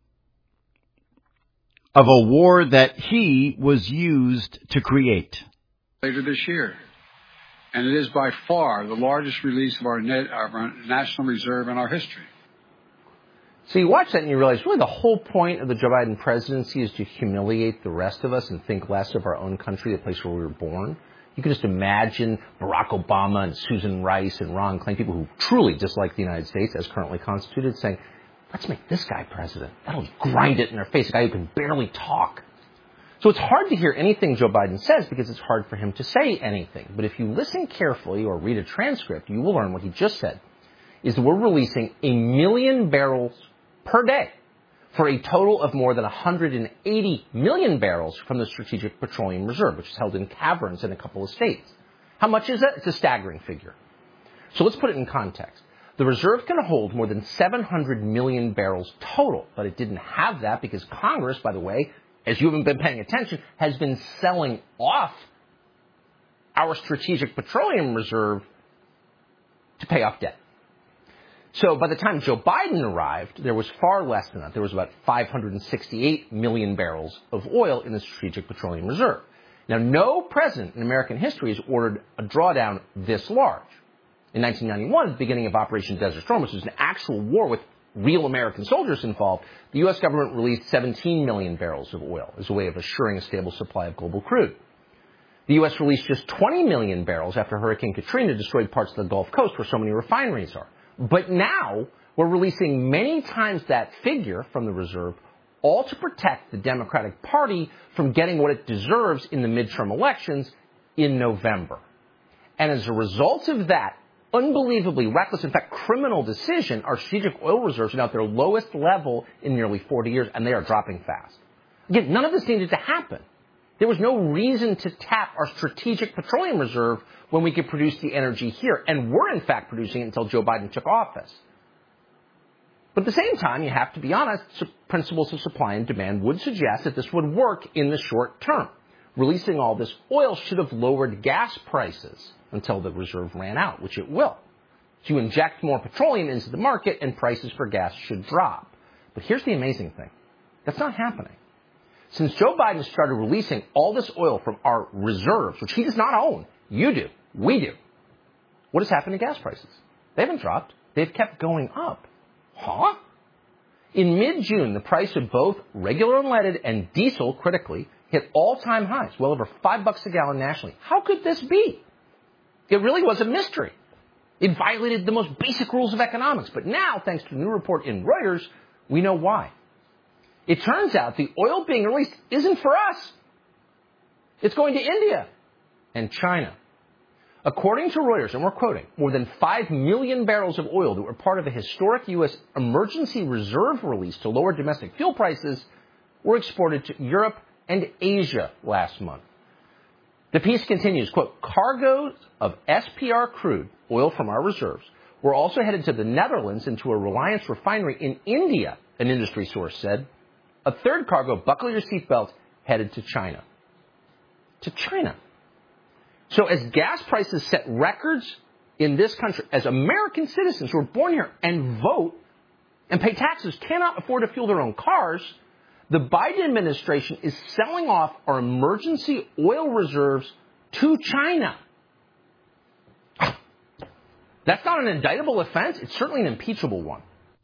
of a war that he was used to create. Later this year. And it is by far the largest release of our, net, of our national reserve in our history. So you watch that and you realize really the whole point of the Joe Biden presidency is to humiliate the rest of us and think less of our own country, the place where we were born. You can just imagine Barack Obama and Susan Rice and Ron Klain, people who truly dislike the United States as currently constituted, saying, let's make this guy president. That'll grind it in their face, a guy who can barely talk. So it's hard to hear anything Joe Biden says because it's hard for him to say anything. But if you listen carefully or read a transcript, you will learn what he just said, is that we're releasing a million barrels per day for a total of more than one hundred eighty million barrels from the Strategic Petroleum Reserve, which is held in caverns in a couple of states. How much is that? It's a staggering figure. So let's put it in context. The reserve can hold more than seven hundred million barrels total, but it didn't have that because Congress, by the way, as you haven't been paying attention, has been selling off our Strategic Petroleum Reserve to pay off debt. So by the time Joe Biden arrived, there was far less than that. There was about five hundred sixty-eight million barrels of oil in the Strategic Petroleum Reserve. Now, no president in American history has ordered a drawdown this large. In nineteen ninety-one, at the beginning of Operation Desert Storm, which was an actual war with real American soldiers involved, the U S government released seventeen million barrels of oil as a way of assuring a stable supply of global crude. The U S released just twenty million barrels after Hurricane Katrina destroyed parts of the Gulf Coast where so many refineries are. But now we're releasing many times that figure from the reserve, all to protect the Democratic Party from getting what it deserves in the midterm elections in November. And as a result of that unbelievably reckless, in fact, criminal decision, our strategic oil reserves are now at their lowest level in nearly forty years, and they are dropping fast. Again, none of this needed to happen. There was no reason to tap our Strategic Petroleum Reserve when we could produce the energy here, and we're in fact producing it until Joe Biden took office. But at the same time, you have to be honest, principles of supply and demand would suggest that this would work in the short term. Releasing all this oil should have lowered gas prices until the reserve ran out, which it will. So you inject more petroleum into the market and prices for gas should drop. But here's the amazing thing. That's not happening. Since Joe Biden started releasing all this oil from our reserves, which he does not own, you do, we do, what has happened to gas prices? They haven't dropped. They've kept going up. Huh? In mid-June, the price of both regular unleaded and diesel, critically, hit all-time highs, well over five bucks a gallon nationally. How could this be? It really was a mystery. It violated the most basic rules of economics. But now, thanks to a new report in Reuters, we know why. It turns out the oil being released isn't for us. It's going to India and China. According to Reuters, and we're quoting, more than five million barrels of oil that were part of a historic U S emergency reserve release to lower domestic fuel prices were exported to Europe and Asia last month. The piece continues, quote, cargoes of S P R crude, oil from our reserves, were also headed to the Netherlands and to a Reliance refinery in India, an industry source said. A third cargo, buckle your seatbelt, headed to China. To China. So as gas prices set records in this country, as American citizens who are born here and vote and pay taxes cannot afford to fuel their own cars, the Biden administration is selling off our emergency oil reserves to China. That's not an indictable offense. It's certainly an impeachable one.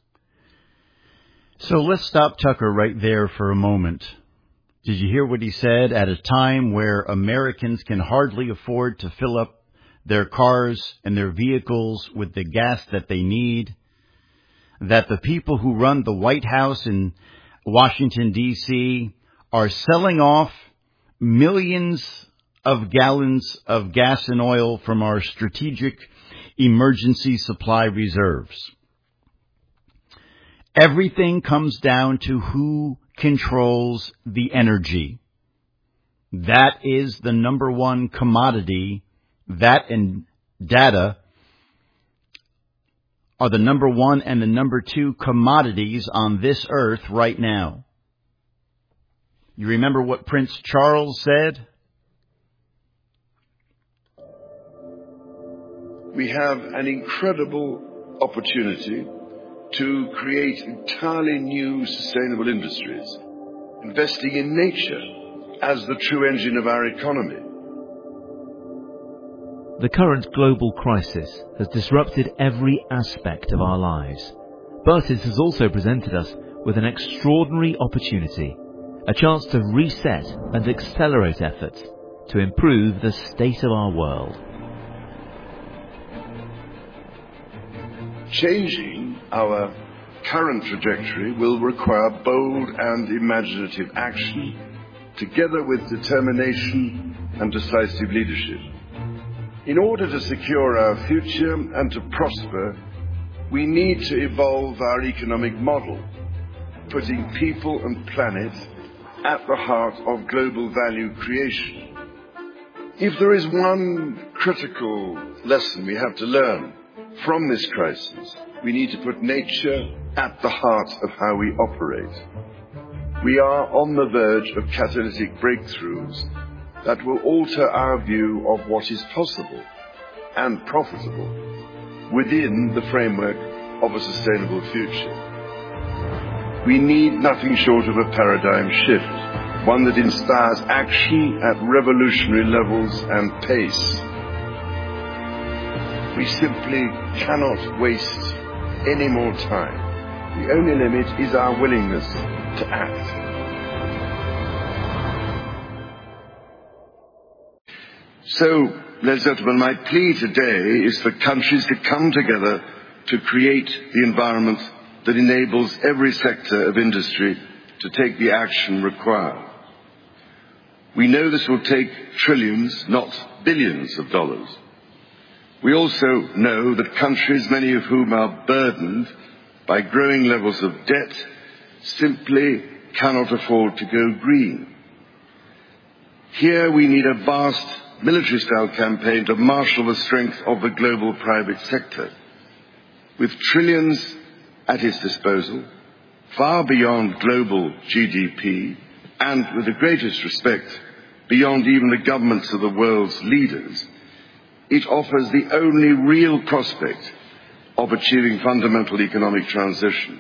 So let's stop Tucker right there for a moment. Did you hear what he said? At a time where Americans can hardly afford to fill up their cars and their vehicles with the gas that they need, that the people who run the White House in Washington, D C are selling off millions of gallons of gas and oil from our strategic emergency supply reserves. Everything comes down to who controls the energy. That is the number one commodity. That and data are the number one and the number two commodities on this earth right now. You remember what Prince Charles said? We have an incredible opportunity to create entirely new sustainable industries, investing in nature as the true engine of our economy. The current global crisis has disrupted every aspect of our lives, but it has also presented us with an extraordinary opportunity, a chance to reset and accelerate efforts to improve the state of our world. Changing our current trajectory will require bold and imaginative action, together with determination and decisive leadership. In order to secure our future and to prosper, we need to evolve our economic model, putting people and planet at the heart of global value creation. If there is one critical lesson we have to learn from this crisis, we need to put nature at the heart of how we operate. We are on the verge of catalytic breakthroughs that will alter our view of what is possible and profitable within the framework of a sustainable future. We need nothing short of a paradigm shift, one that inspires action at revolutionary levels and pace. We simply cannot waste any more time. The only limit is our willingness to act. So, ladies and gentlemen, my plea today is for countries to come together to create the environment that enables every sector of industry to take the action required. We know this will take trillions, not billions of dollars. We also know that countries, many of whom are burdened by growing levels of debt, simply cannot afford to go green. Here we need a vast military-style campaign to marshal the strength of the global private sector, with trillions at its disposal, far beyond global G D P, and with the greatest respect, beyond even the governments of the world's leaders. It offers the only real prospect of achieving fundamental economic transition.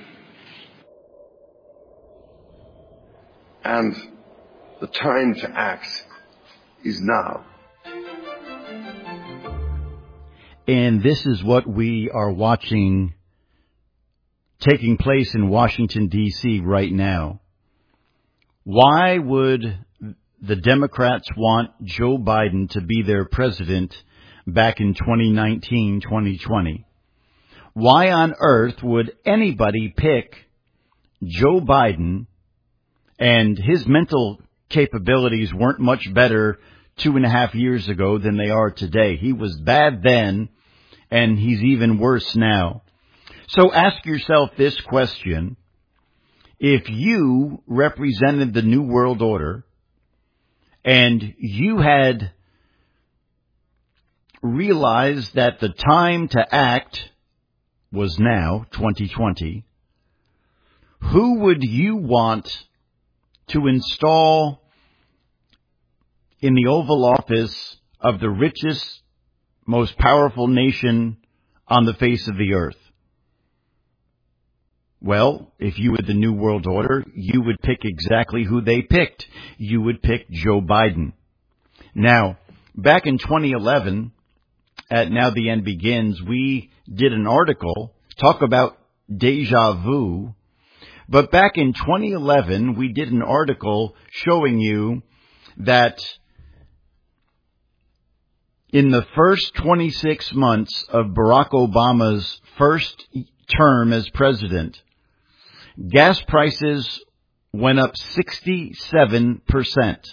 And the time to act is now. And this is what we are watching taking place in Washington, D C right now. Why would the Democrats want Joe Biden to be their president back in twenty nineteen, twenty twenty? Why on earth would anybody pick Joe Biden, and his mental capabilities weren't much better two and a half years ago than they are today? He was bad then, and he's even worse now. So ask yourself this question. If you represented the New World Order and you had realized that the time to act was now, twenty twenty, who would you want to install in the Oval Office of the richest, most powerful nation on the face of the earth? Well, if you were the New World Order, you would pick exactly who they picked. You would pick Joe Biden. Now, back in twenty eleven, at Now the End Begins, we did an article, talk about deja vu. But back in twenty eleven, we did an article showing you that in the first twenty-six months of Barack Obama's first term as president, gas prices went up sixty-seven percent.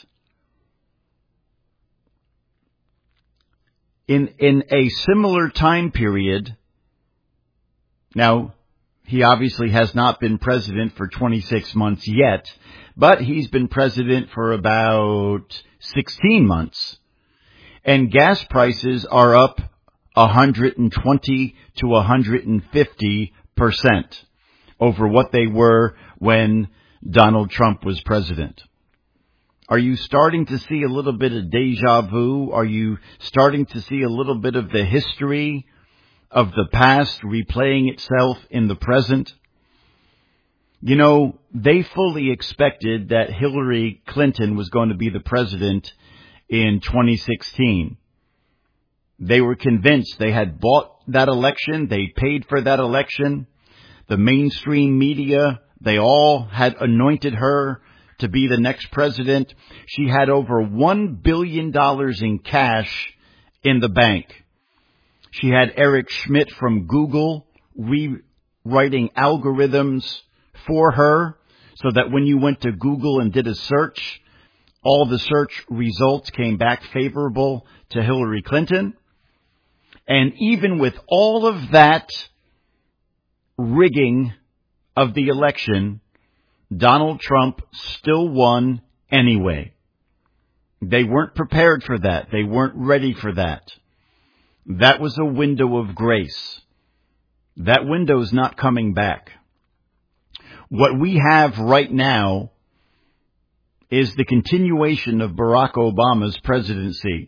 In, in a similar time period, now, he obviously has not been president for twenty-six months yet, but he's been president for about sixteen months. And gas prices are up one hundred twenty to one hundred fifty percent over what they were when Donald Trump was president. Are you starting to see a little bit of deja vu? Are you starting to see a little bit of the history of the past replaying itself in the present? You know, they fully expected that Hillary Clinton was going to be the president in twenty sixteen. They were convinced. They had bought that election. They paid for that election. The mainstream media, they all had anointed her to be the next president. She had over one billion dollars in cash in the bank. She had Eric Schmidt from Google rewriting algorithms for her so that when you went to Google and did a search, all the search results came back favorable to Hillary Clinton. And even with all of that rigging of the election, Donald Trump still won anyway. They weren't prepared for that. They weren't ready for that. That was a window of grace. That window's not coming back. What we have right now is the continuation of Barack Obama's presidency.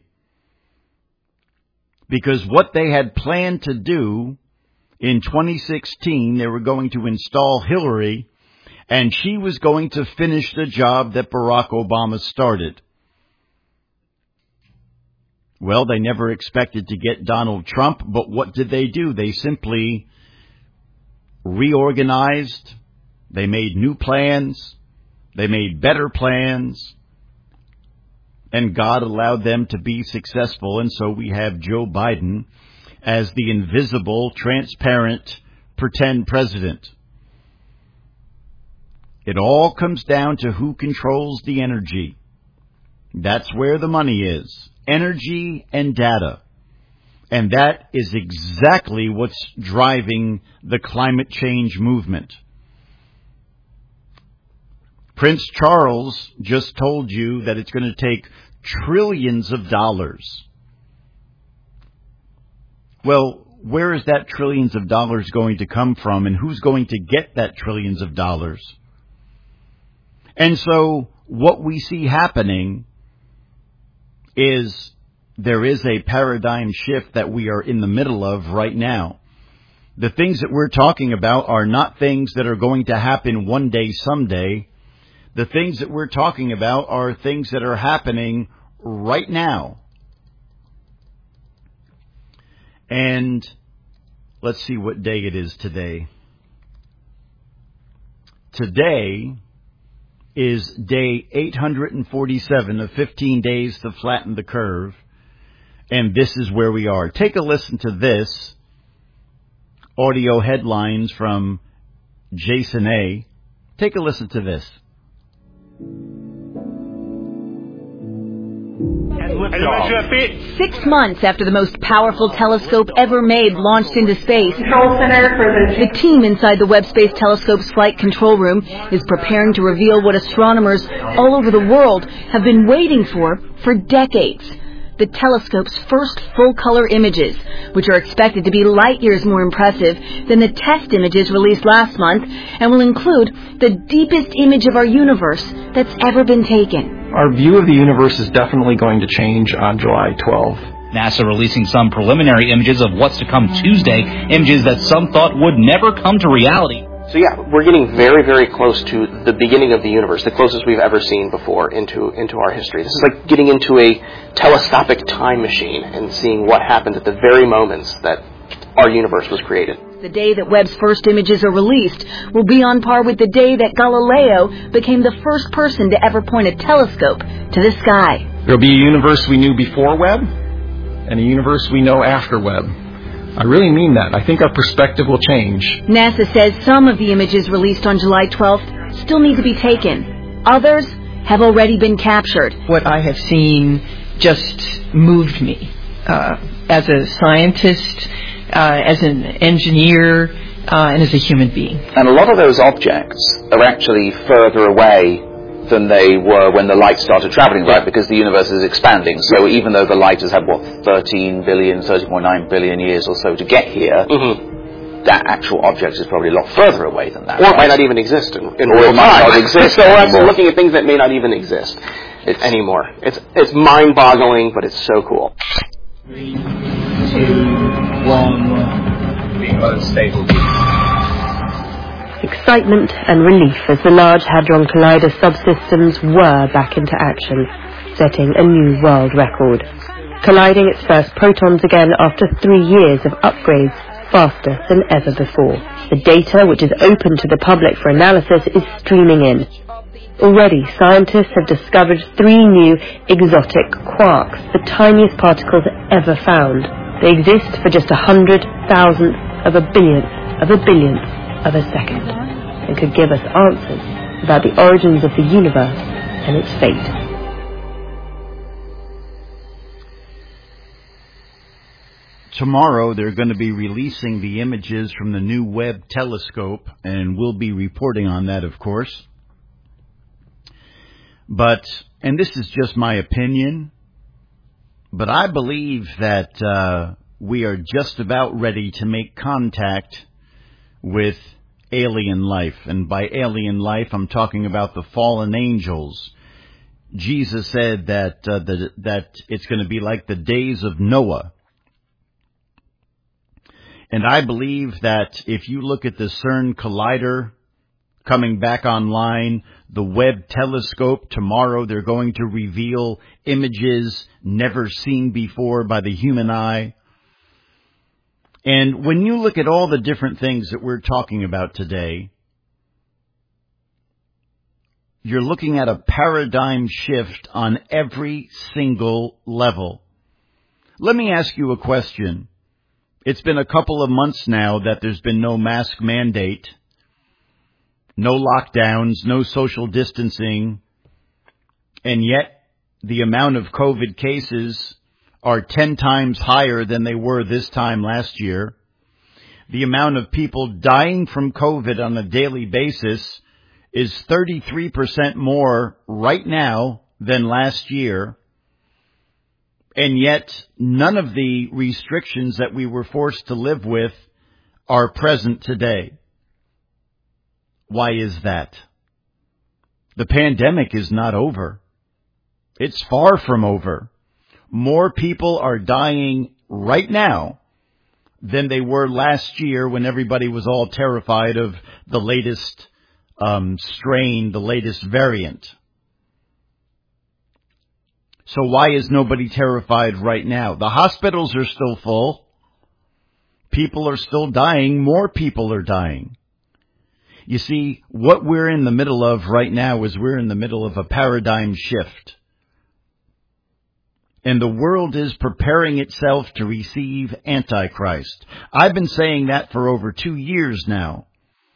Because what they had planned to do in twenty sixteen, they were going to install Hillary, and she was going to finish the job that Barack Obama started. Well, they never expected to get Donald Trump, but what did they do? They simply reorganized. They made new plans. They made better plans. And God allowed them to be successful. And so we have Joe Biden as the invisible, transparent, pretend president. It all comes down to who controls the energy. That's where the money is. Energy and data. And that is exactly what's driving the climate change movement. Prince Charles just told you that it's going to take trillions of dollars. Well, where is that trillions of dollars going to come from, and who's going to get that trillions of dollars? And so what we see happening is there is a paradigm shift that we are in the middle of right now. The things that we're talking about are not things that are going to happen one day, someday. The things that we're talking about are things that are happening right now. And let's see what day it is today. Today is day eight hundred forty-seven of fifteen days to flatten the curve. And this is where we are. Take a listen to this. Audio headlines from Jason A. Take a listen to this. Six months after the most powerful telescope ever made launched into space, the team inside the Webb Space Telescope's flight control room is preparing to reveal what astronomers all over the world have been waiting for for decades. The telescope's first full-color images, which are expected to be light years more impressive than the test images released last month, and will include the deepest image of our universe that's ever been taken. Our view of the universe is definitely going to change on July twelfth. NASA releasing some preliminary images of what's to come Tuesday, images that some thought would never come to reality. So yeah, we're getting very, very close to the beginning of the universe, the closest we've ever seen before into into our history. This is like getting into a telescopic time machine and seeing what happened at the very moments that our universe was created. The day that Webb's first images are released will be on par with the day that Galileo became the first person to ever point a telescope to the sky. There'll be a universe we knew before Webb and a universe we know after Webb. I really mean that. I think our perspective will change. NASA says some of the images released on July twelfth still need to be taken. Others have already been captured. What I have seen just moved me uh, as a scientist, uh, as an engineer, uh, and as a human being. And a lot of those objects are actually further away than they were when the light started traveling, right? Because the universe is expanding. So even though the light has had, what, thirteen billion, thirteen point nine billion years or so to get here, mm-hmm. that actual object is probably a lot further away than that. Or right? it might not even exist in, in or real it might time. not exist So we're actually anymore. looking at things that may not even exist it's, anymore. It's it's mind-boggling, but it's so cool. Three, two, one. Being most stable. Excitement and relief as the Large Hadron Collider subsystems whir back into action, setting a new world record. Colliding its first protons again after three years of upgrades faster than ever before. The data, which is open to the public for analysis, is streaming in. Already, scientists have discovered three new exotic quarks, the tiniest particles ever found. They exist for just a hundred thousandth of a billionth of a billionth of a second, and could give us answers about the origins of the universe and its fate. Tomorrow they're going to be releasing the images from the new Webb telescope, and we'll be reporting on that, of course. But, and this is just my opinion, but I believe that uh, we are just about ready to make contact with alien life. And by alien life, I'm talking about the fallen angels. Jesus said that uh, the, that it's going to be like the days of Noah. And I believe that if you look at the CERN Collider coming back online, the Webb telescope, tomorrow they're going to reveal images never seen before by the human eye. And when you look at all the different things that we're talking about today, you're looking at a paradigm shift on every single level. Let me ask you a question. It's been a couple of months now that there's been no mask mandate, no lockdowns, no social distancing, and yet the amount of COVID cases are ten times higher than they were this time last year. The amount of people dying from COVID on a daily basis is thirty-three percent more right now than last year. And yet none of the restrictions that we were forced to live with are present today. Why is that? The pandemic is not over. It's far from over. More people are dying right now than they were last year when everybody was all terrified of the latest um, strain, the latest variant. So why is nobody terrified right now? The hospitals are still full. People are still dying. More people are dying. You see, what we're in the middle of right now is we're in the middle of a paradigm shift. And the world is preparing itself to receive Antichrist. I've been saying that for over two years now.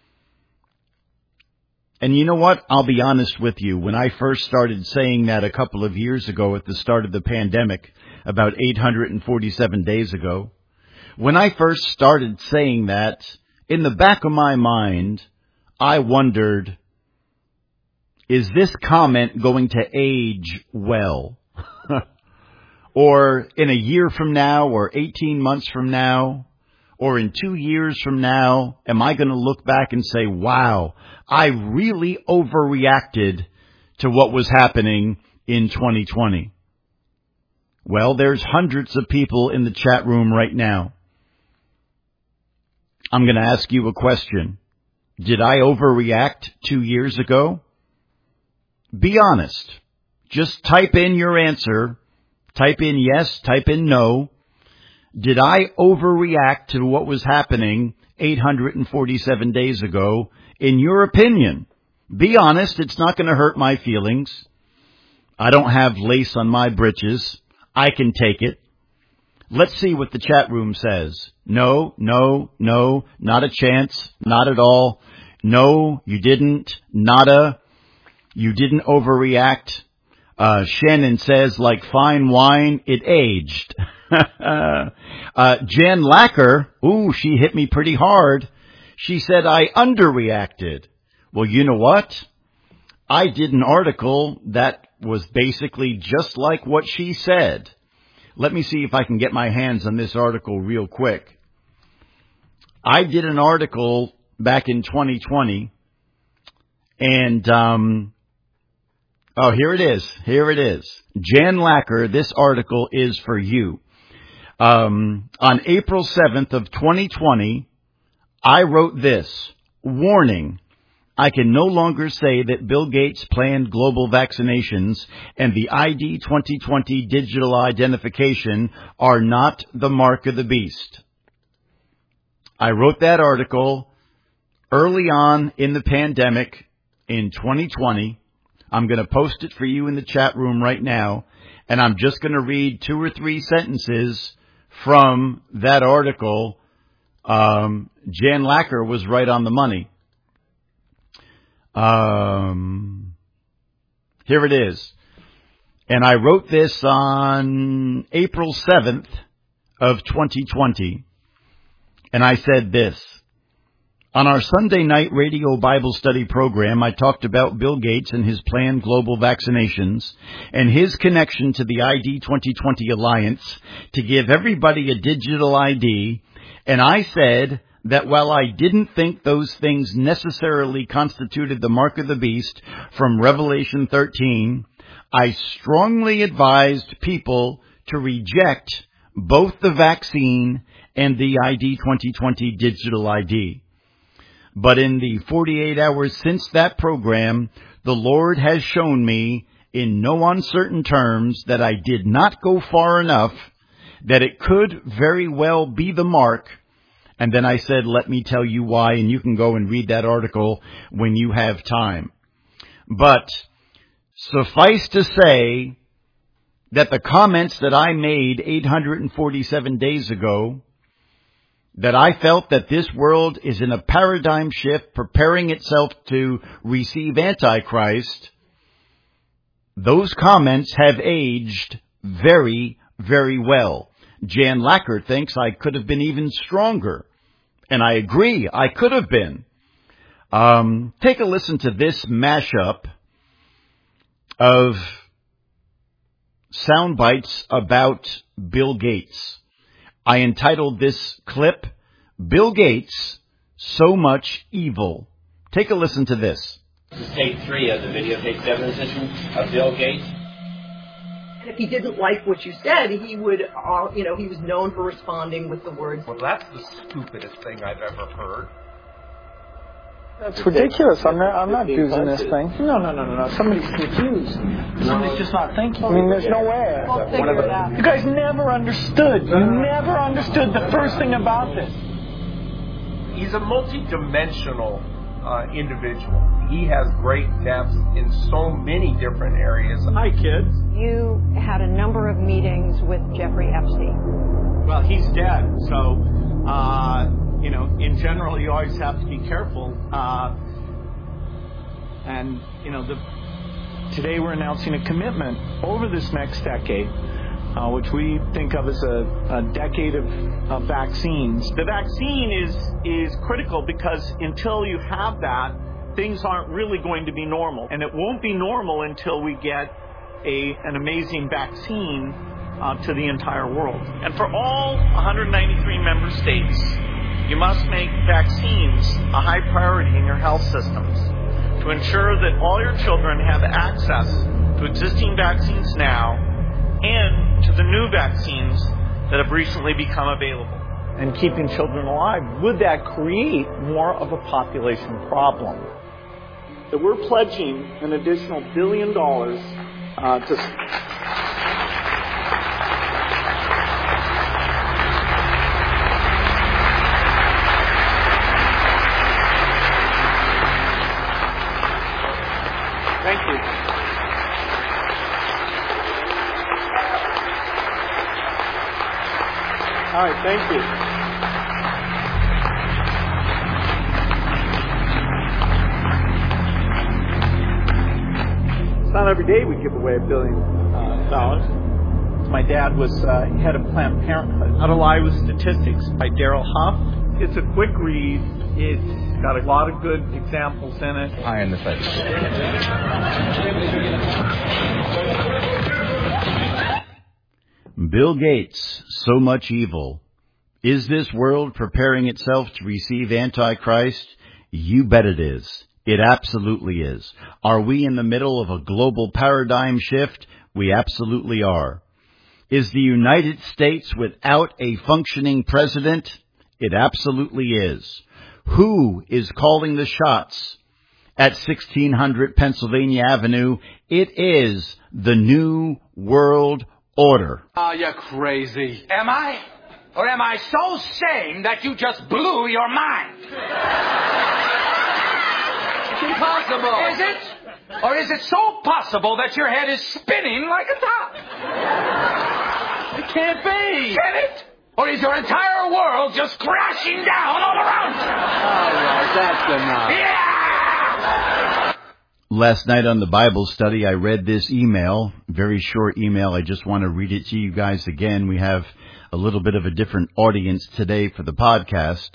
And you know what? I'll be honest with you. When I first started saying that a couple of years ago at the start of the pandemic, about eight hundred forty-seven days ago, when I first started saying that, in the back of my mind, I wondered, is this comment going to age well? Or in a year from now, or eighteen months from now, or in two years from now, am I going to look back and say, wow, I really overreacted to what was happening in twenty twenty? Well, there's hundreds of people in the chat room right now. I'm going to ask you a question. Did I overreact two years ago? Be honest. Just type in your answer. Type in yes, type in no. Did I overreact to what was happening eight hundred forty-seven days ago? In your opinion, be honest. It's not going to hurt my feelings. I don't have lace on my britches. I can take it. Let's see what the chat room says. No, no, no, not a chance, not at all. No, you didn't, nada. You didn't overreact. Uh, Shannon says, like fine wine, it aged. uh, Jan Lacker, ooh, she hit me pretty hard. She said I underreacted. Well, you know what? I did an article that was basically just like what she said. Let me see if I can get my hands on this article real quick. I did an article back in twenty twenty, and, um, oh, here it is. Here it is. Jan Lacker, this article is for you. Um, on April seventh of twenty twenty, I wrote this. Warning. I can no longer say that Bill Gates planned global vaccinations and the I D twenty twenty digital identification are not the mark of the beast. I wrote that article early on in the pandemic in twenty twenty. I'm going to post it for you in the chat room right now, and I'm just going to read two or three sentences from that article. Um, Jan Lacker was right on the money. Um, here it is. And I wrote this on April seventh of twenty twenty. And I said this. On our Sunday night radio Bible study program, I talked about Bill Gates and his planned global vaccinations and his connection to the I D twenty twenty Alliance to give everybody a digital I D. And I said that while I didn't think those things necessarily constituted the mark of the beast from Revelation thirteen, I strongly advised people to reject both the vaccine and the I D twenty twenty digital I D. But in the forty-eight hours since that program, the Lord has shown me in no uncertain terms that I did not go far enough, that it could very well be the mark. And then I said, let me tell you why, and you can go and read that article when you have time. But suffice to say that the comments that I made eight hundred forty-seven days ago, that I felt that this world is in a paradigm shift, preparing itself to receive Antichrist, those comments have aged very, very well. Jan Lacker thinks I could have been even stronger. And I agree, I could have been. Um, take a listen to this mashup of sound bites about Bill Gates. I entitled this clip, Bill Gates, So Much Evil. Take a listen to this. This is tape three of the videotape deposition of Bill Gates. If he didn't like what you said, he would, uh, you know, he was known for responding with the words, well, that's the stupidest thing I've ever heard. That's ridiculous. I'm not, I'm not using this thing. No, no, no, no, no. Somebody's confused. Somebody's just not thinking. I mean, there's no way. We'll figure it out. You guys never understood. You never understood the first thing about this. He's a multi-dimensional uh, individual. He has great depth in so many different areas. Hi, kids. You had a number of meetings with Jeffrey Epstein. Well, he's dead, so, uh, you know, in general, you always have to be careful. Uh, and, you know, the, today we're announcing a commitment over this next decade, uh, which we think of as a, a decade of, of vaccines. The vaccine is, is critical because until you have that, things aren't really going to be normal. And it won't be normal until we get a, an amazing vaccine uh, to the entire world. And for all one hundred ninety-three member states, you must make vaccines a high priority in your health systems to ensure that all your children have access to existing vaccines now and to the new vaccines that have recently become available. And keeping children alive, would that create more of a population problem? That we're pledging an additional billion dollars uh, to... Thank you. All right, thank you. It's not every day we give away a billion uh, dollars. My dad was uh, head of Planned Parenthood. How to Lie with Statistics by Daryl Huff. It's a quick read. It's got a lot of good examples in it. High in the face. Bill Gates, so much evil. Is this world preparing itself to receive Antichrist? You bet it is. It absolutely is. Are we in the middle of a global paradigm shift? We absolutely are. Is the United States without a functioning president? It absolutely is. Who is calling the shots at sixteen hundred Pennsylvania Avenue? It is the New World Order. Oh, you're crazy. Am I? Or am I so sane that you just blew your mind? It's impossible. Is it? Or is it so possible that your head is spinning like a top? It can't be. Can it? Or is your entire world just crashing down all around you? All right, that's enough. Yeah! Last night on the Bible study, I read this email, very short email. I just want to read it to you guys again. We have a little bit of a different audience today for the podcast.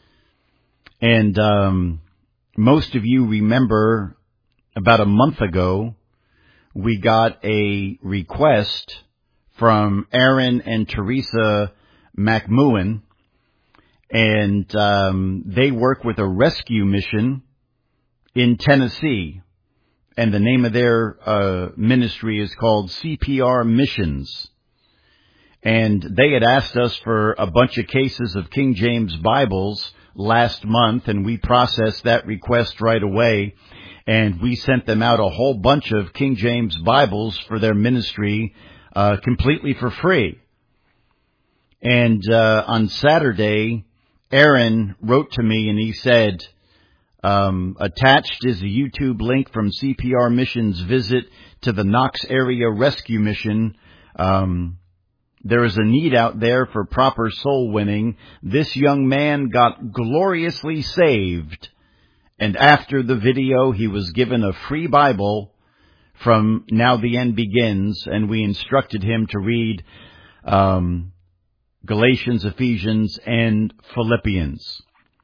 And um, most of you remember about a month ago, we got a request from Aaron and Teresa McMuhan, and um, they work with a rescue mission in Tennessee, and the name of their uh, ministry is called C P R Missions. And they had asked us for a bunch of cases of King James Bibles last month, and we processed that request right away, and we sent them out a whole bunch of King James Bibles for their ministry uh, completely for free. And uh, on Saturday, Aaron wrote to me and he said, um, attached is a YouTube link from C P R Missions visit to the Knox Area Rescue Mission. Um, there is a need out there for proper soul winning. This young man got gloriously saved. And after the video, he was given a free Bible from Now the End Begins. And we instructed him to read um Galatians, Ephesians, and Philippians.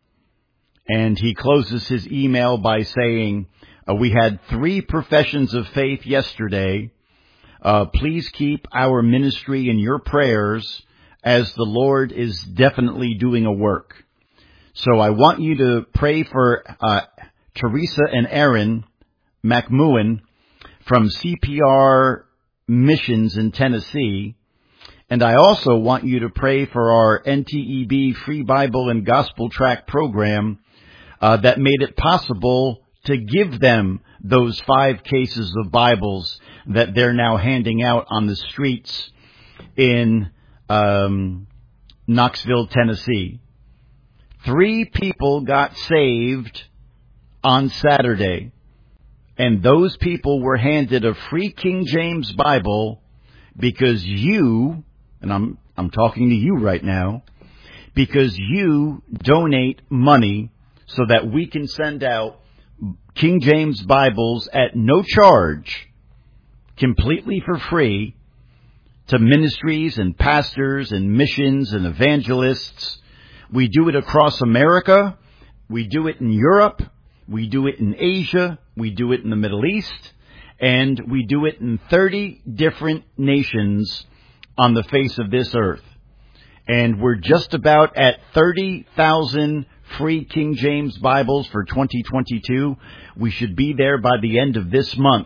And he closes his email by saying, uh, we had three professions of faith yesterday. Uh, please keep our ministry in your prayers as the Lord is definitely doing a work. So I want you to pray for uh, Teresa and Aaron McMuhan from C P R Missions in Tennessee. And I also want you to pray for our N T E B Free Bible and Gospel Tract program uh, that made it possible to give them those five cases of Bibles that they're now handing out on the streets in um, Knoxville, Tennessee. Three people got saved on Saturday, and those people were handed a free King James Bible because you... And I'm I'm talking to you right now, because you donate money so that we can send out King James Bibles at no charge, completely for free, to ministries and pastors and missions and evangelists. We do it across America. We do it in Europe. We do it in Asia. We do it in the Middle East. And we do it in thirty different nations on the face of this earth. And we're just about at thirty thousand free King James Bibles for twenty twenty-two. We should be there by the end of this month.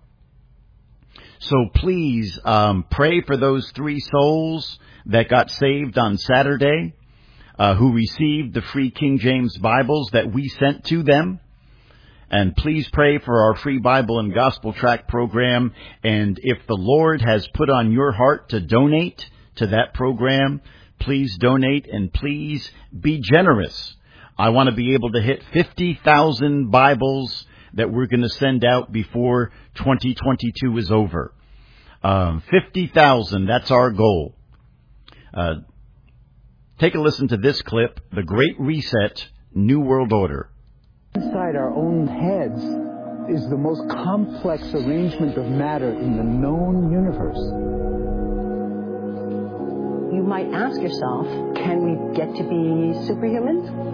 So please um, pray for those three souls that got saved on Saturday, uh, who received the free King James Bibles that we sent to them. And please pray for our free Bible and Gospel Tract program. And if the Lord has put on your heart to donate to that program, please donate and please be generous. I want to be able to hit fifty thousand Bibles that we're going to send out before twenty twenty-two is over. Um, fifty thousand, that's our goal. Uh, Take a listen to this clip, The Great Reset, New World Order. Inside our own heads is the most complex arrangement of matter in the known universe. You might ask yourself, can we get to be superhumans?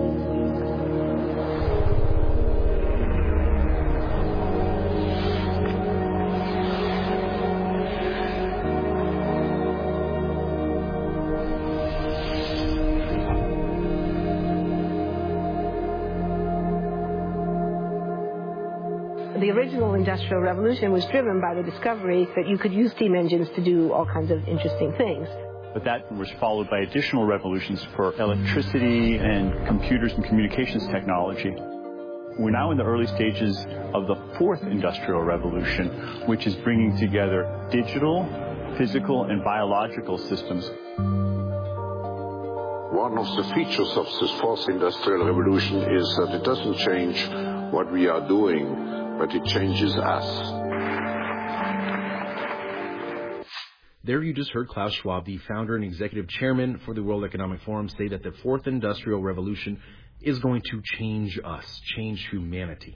The original Industrial Revolution was driven by the discovery that you could use steam engines to do all kinds of interesting things. But that was followed by additional revolutions for electricity and computers and communications technology. We're now in the early stages of the fourth Industrial Revolution, which is bringing together digital, physical, and biological systems. One of the features of this fourth Industrial Revolution is that it doesn't change what we are doing, but it changes us. There you just heard Klaus Schwab, the founder and executive chairman for the World Economic Forum, say that the fourth Industrial Revolution is going to change us, change humanity.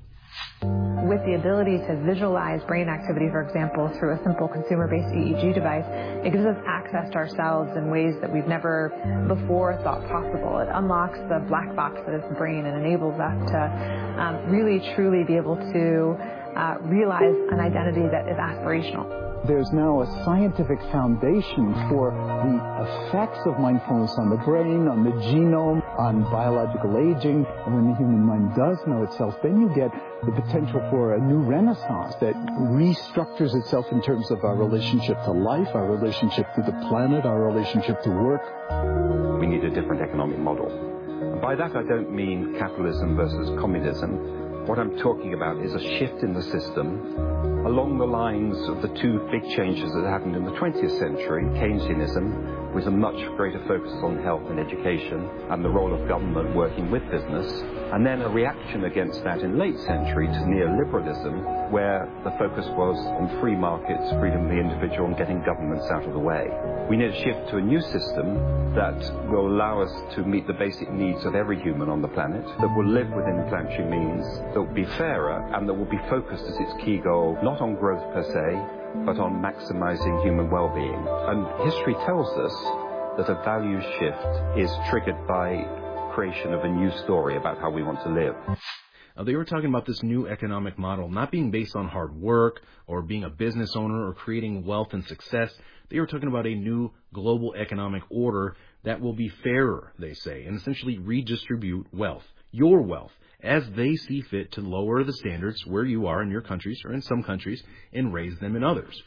With the ability to visualize brain activity, for example, through a simple consumer-based E E G device, it gives us access to ourselves in ways that we've never before thought possible. It unlocks the black box that is the brain and enables us to um, really, truly be able to uh, realize an identity that is aspirational. There's now a scientific foundation for the effects of mindfulness on the brain, on the genome, on biological aging. And when the human mind does know itself, then you get the potential for a new renaissance that restructures itself in terms of our relationship to life, our relationship to the planet, our relationship to work. We need a different economic model. And by that I don't mean capitalism versus communism. What I'm talking about is a shift in the system along the lines of the two big changes that happened in the twentieth century, Keynesianism, with a much greater focus on health and education and the role of government working with business, and then a reaction against that in late century to neoliberalism, where the focus was on free markets, freedom of the individual, and getting governments out of the way. We need a shift to a new system that will allow us to meet the basic needs of every human on the planet, that will live within planetary means, that will be fairer, and that will be focused as its key goal, not on growth per se, but on maximizing human well-being. And history tells us that a values shift is triggered by creation of a new story about how we want to live. Now, they were talking about this new economic model not being based on hard work or being a business owner or creating wealth and success. They were talking about a new global economic order that will be fairer, they say, and essentially redistribute wealth, your wealth, as they see fit to lower the standards where you are in your countries or in some countries and raise them in others.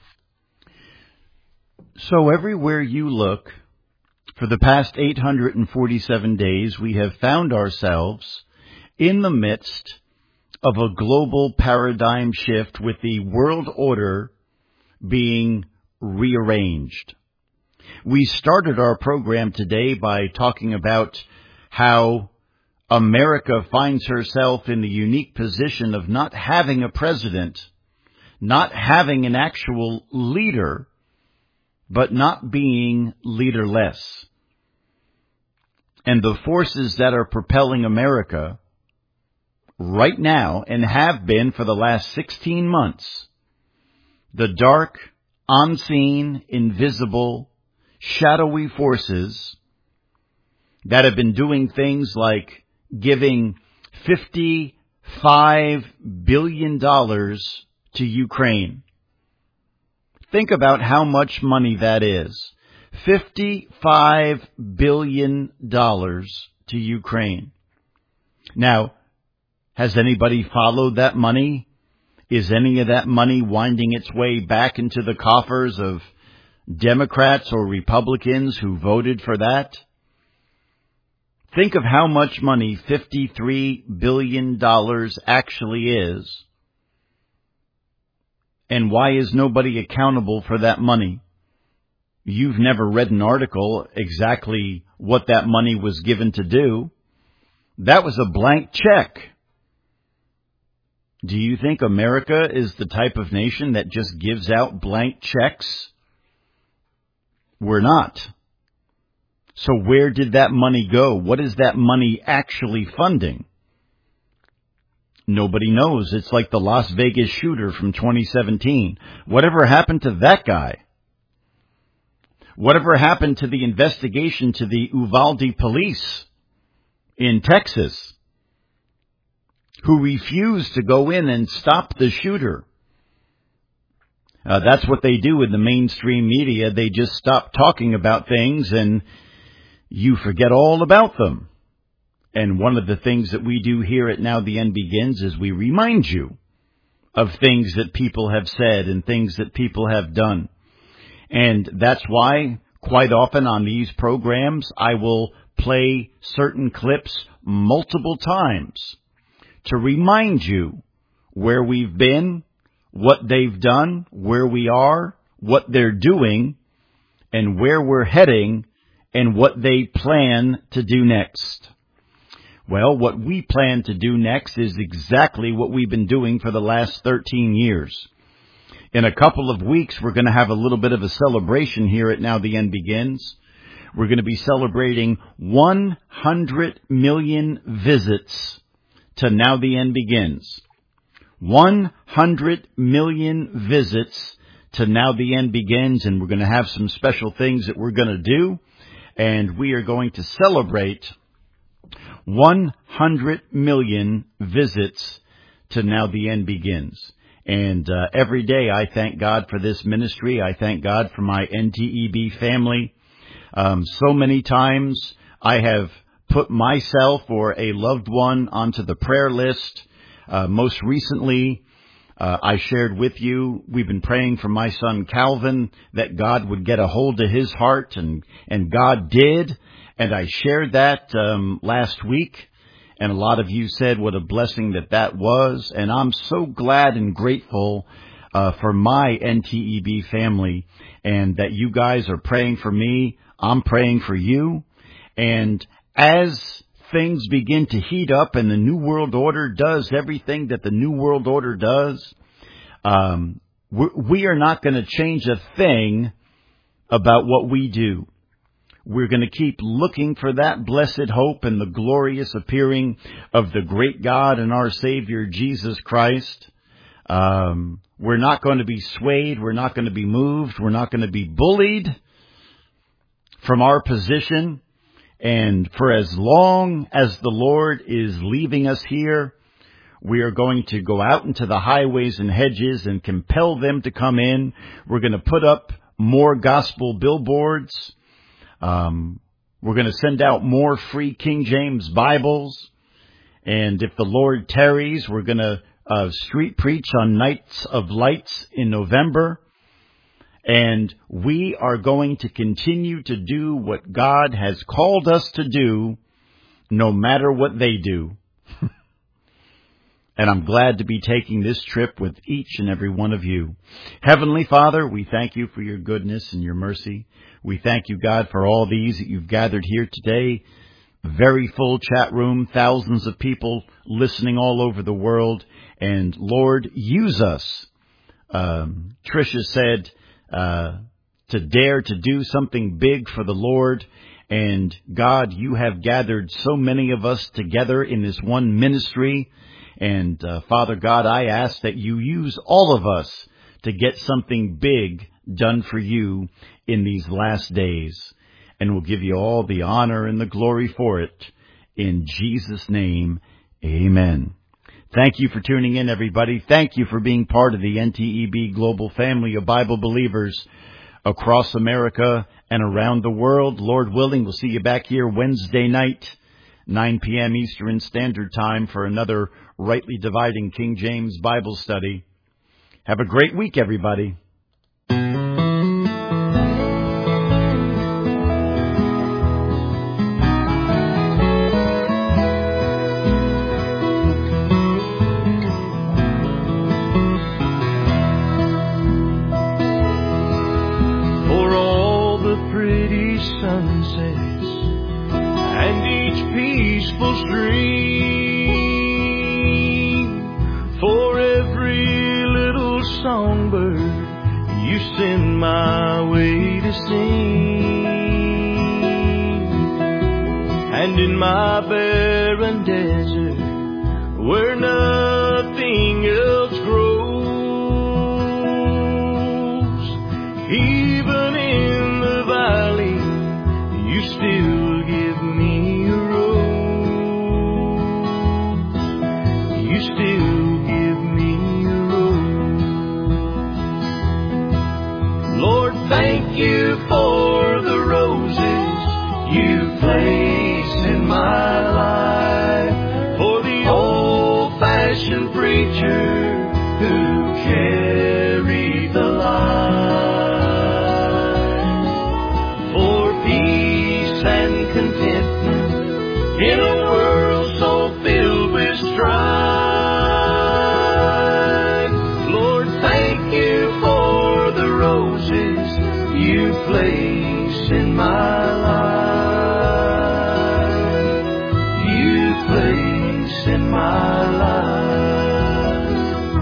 So everywhere you look, for the past eight hundred forty-seven days, we have found ourselves in the midst of a global paradigm shift with the world order being rearranged. We started our program today by talking about how America finds herself in the unique position of not having a president, not having an actual leader, but not being leaderless. And the forces that are propelling America right now, and have been for the last sixteen months, the dark, unseen, invisible, shadowy forces that have been doing things like giving fifty-five billion dollars to Ukraine. Think about how much money that is. fifty-five billion dollars to Ukraine. Now, has anybody followed that money? Is any of that money winding its way back into the coffers of Democrats or Republicans who voted for that? Think of how much money fifty-three billion dollars actually is. And why is nobody accountable for that money? You've never read an article exactly what that money was given to do. That was a blank check. Do you think America is the type of nation that just gives out blank checks? We're not. So where did that money go? What is that money actually funding? Nobody knows. It's like the Las Vegas shooter from twenty seventeen. Whatever happened to that guy? Whatever happened to the investigation to the Uvalde police in Texas, who refused to go in and stop the shooter? Uh, that's what they do in the mainstream media. They just stop talking about things and you forget all about them. And one of the things that we do here at Now the End Begins is we remind you of things that people have said and things that people have done. And that's why quite often on these programs I will play certain clips multiple times to remind you where we've been, what they've done, where we are, what they're doing, and where we're heading, and what they plan to do next. Well, what we plan to do next is exactly what we've been doing for the last thirteen years. In a couple of weeks, we're going to have a little bit of a celebration here at Now the End Begins. We're going to be celebrating one hundred million visits to Now the End Begins. one hundred million visits to Now the End Begins, and we're going to have some special things that we're going to do, and we are going to celebrate one hundred million visits to Now the End Begins. And uh, every day I thank God for this ministry. I thank God for my N T E B family. Um, so many times I have put myself or a loved one onto the prayer list. Uh, most recently, uh, I shared with you, we've been praying for my son Calvin, that God would get a hold of his heart, and, and God did. And I shared that um, last week, and a lot of you said what a blessing that that was. And I'm so glad and grateful uh, for my N T E B family, and that you guys are praying for me. I'm praying for you. And as things begin to heat up and the New World Order does everything that the New World Order does, um, we are not going to change a thing about what we do. We're going to keep looking for that blessed hope and the glorious appearing of the great God and our Savior, Jesus Christ. Um, we're not going to be swayed. We're not going to be moved. We're not going to be bullied from our position. And for as long as the Lord is leaving us here, we are going to go out into the highways and hedges and compel them to come in. We're going to put up more gospel billboards. Um, we're going to send out more free King James Bibles. And if the Lord tarries, we're going to uh, street preach on Nights of Lights in November. And we are going to continue to do what God has called us to do, no matter what they do. And I'm glad to be taking this trip with each and every one of you. Heavenly Father, we thank you for your goodness and your mercy. We thank you, God, for all these that you've gathered here today. Very full chat room, thousands of people listening all over the world. And Lord, use us. Um, Tricia said, Uh, to dare to do something big for the Lord. And God, you have gathered so many of us together in this one ministry. And uh, Father God, I ask that you use all of us to get something big done for you in these last days. And we'll give you all the honor and the glory for it. In Jesus' name, amen. Thank you for tuning in, everybody. Thank you for being part of the N T E B global family of Bible believers across America and around the world. Lord willing, we'll see you back here Wednesday night, nine p.m. Eastern Standard Time, for another Rightly Dividing King James Bible study. Have a great week, everybody. Sunsets and each peaceful stream, for every little songbird you send my way to sing. And in my barren desert, where nothing else grows, even in the valley, you still give me a rose. You still give me a rose. Lord, thank you for the roses you place in my life, for the old-fashioned preacher who carried the light, for peace and contentment in a world so filled with strife. Lord, thank you for the roses you place in my life. In my life,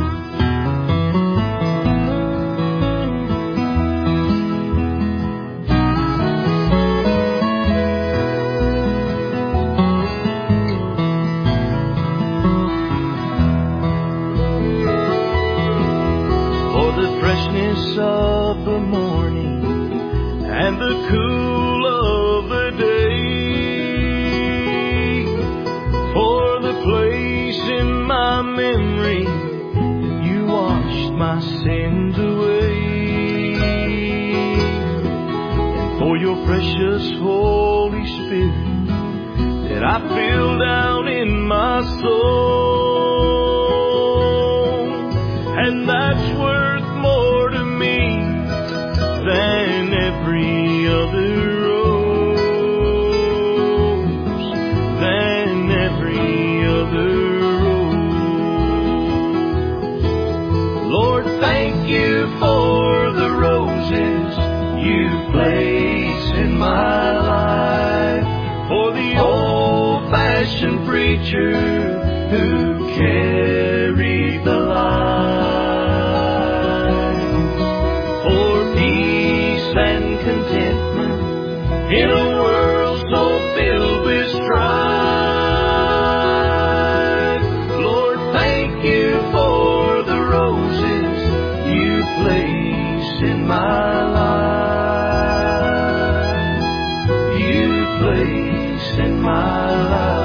for the freshness of the morning and the cool of the day, for the place in my memory that you washed my sins away, and for your precious Holy Spirit that I feel down in my soul, and that's worth more to me than every other rose, than every other rose. Lord, thank you for the roses you place in my life, for the old-fashioned preacher who carried the light, for peace and contentment in a world so filled with strife. Lord, thank you for the roses you place in my life, you place in my life.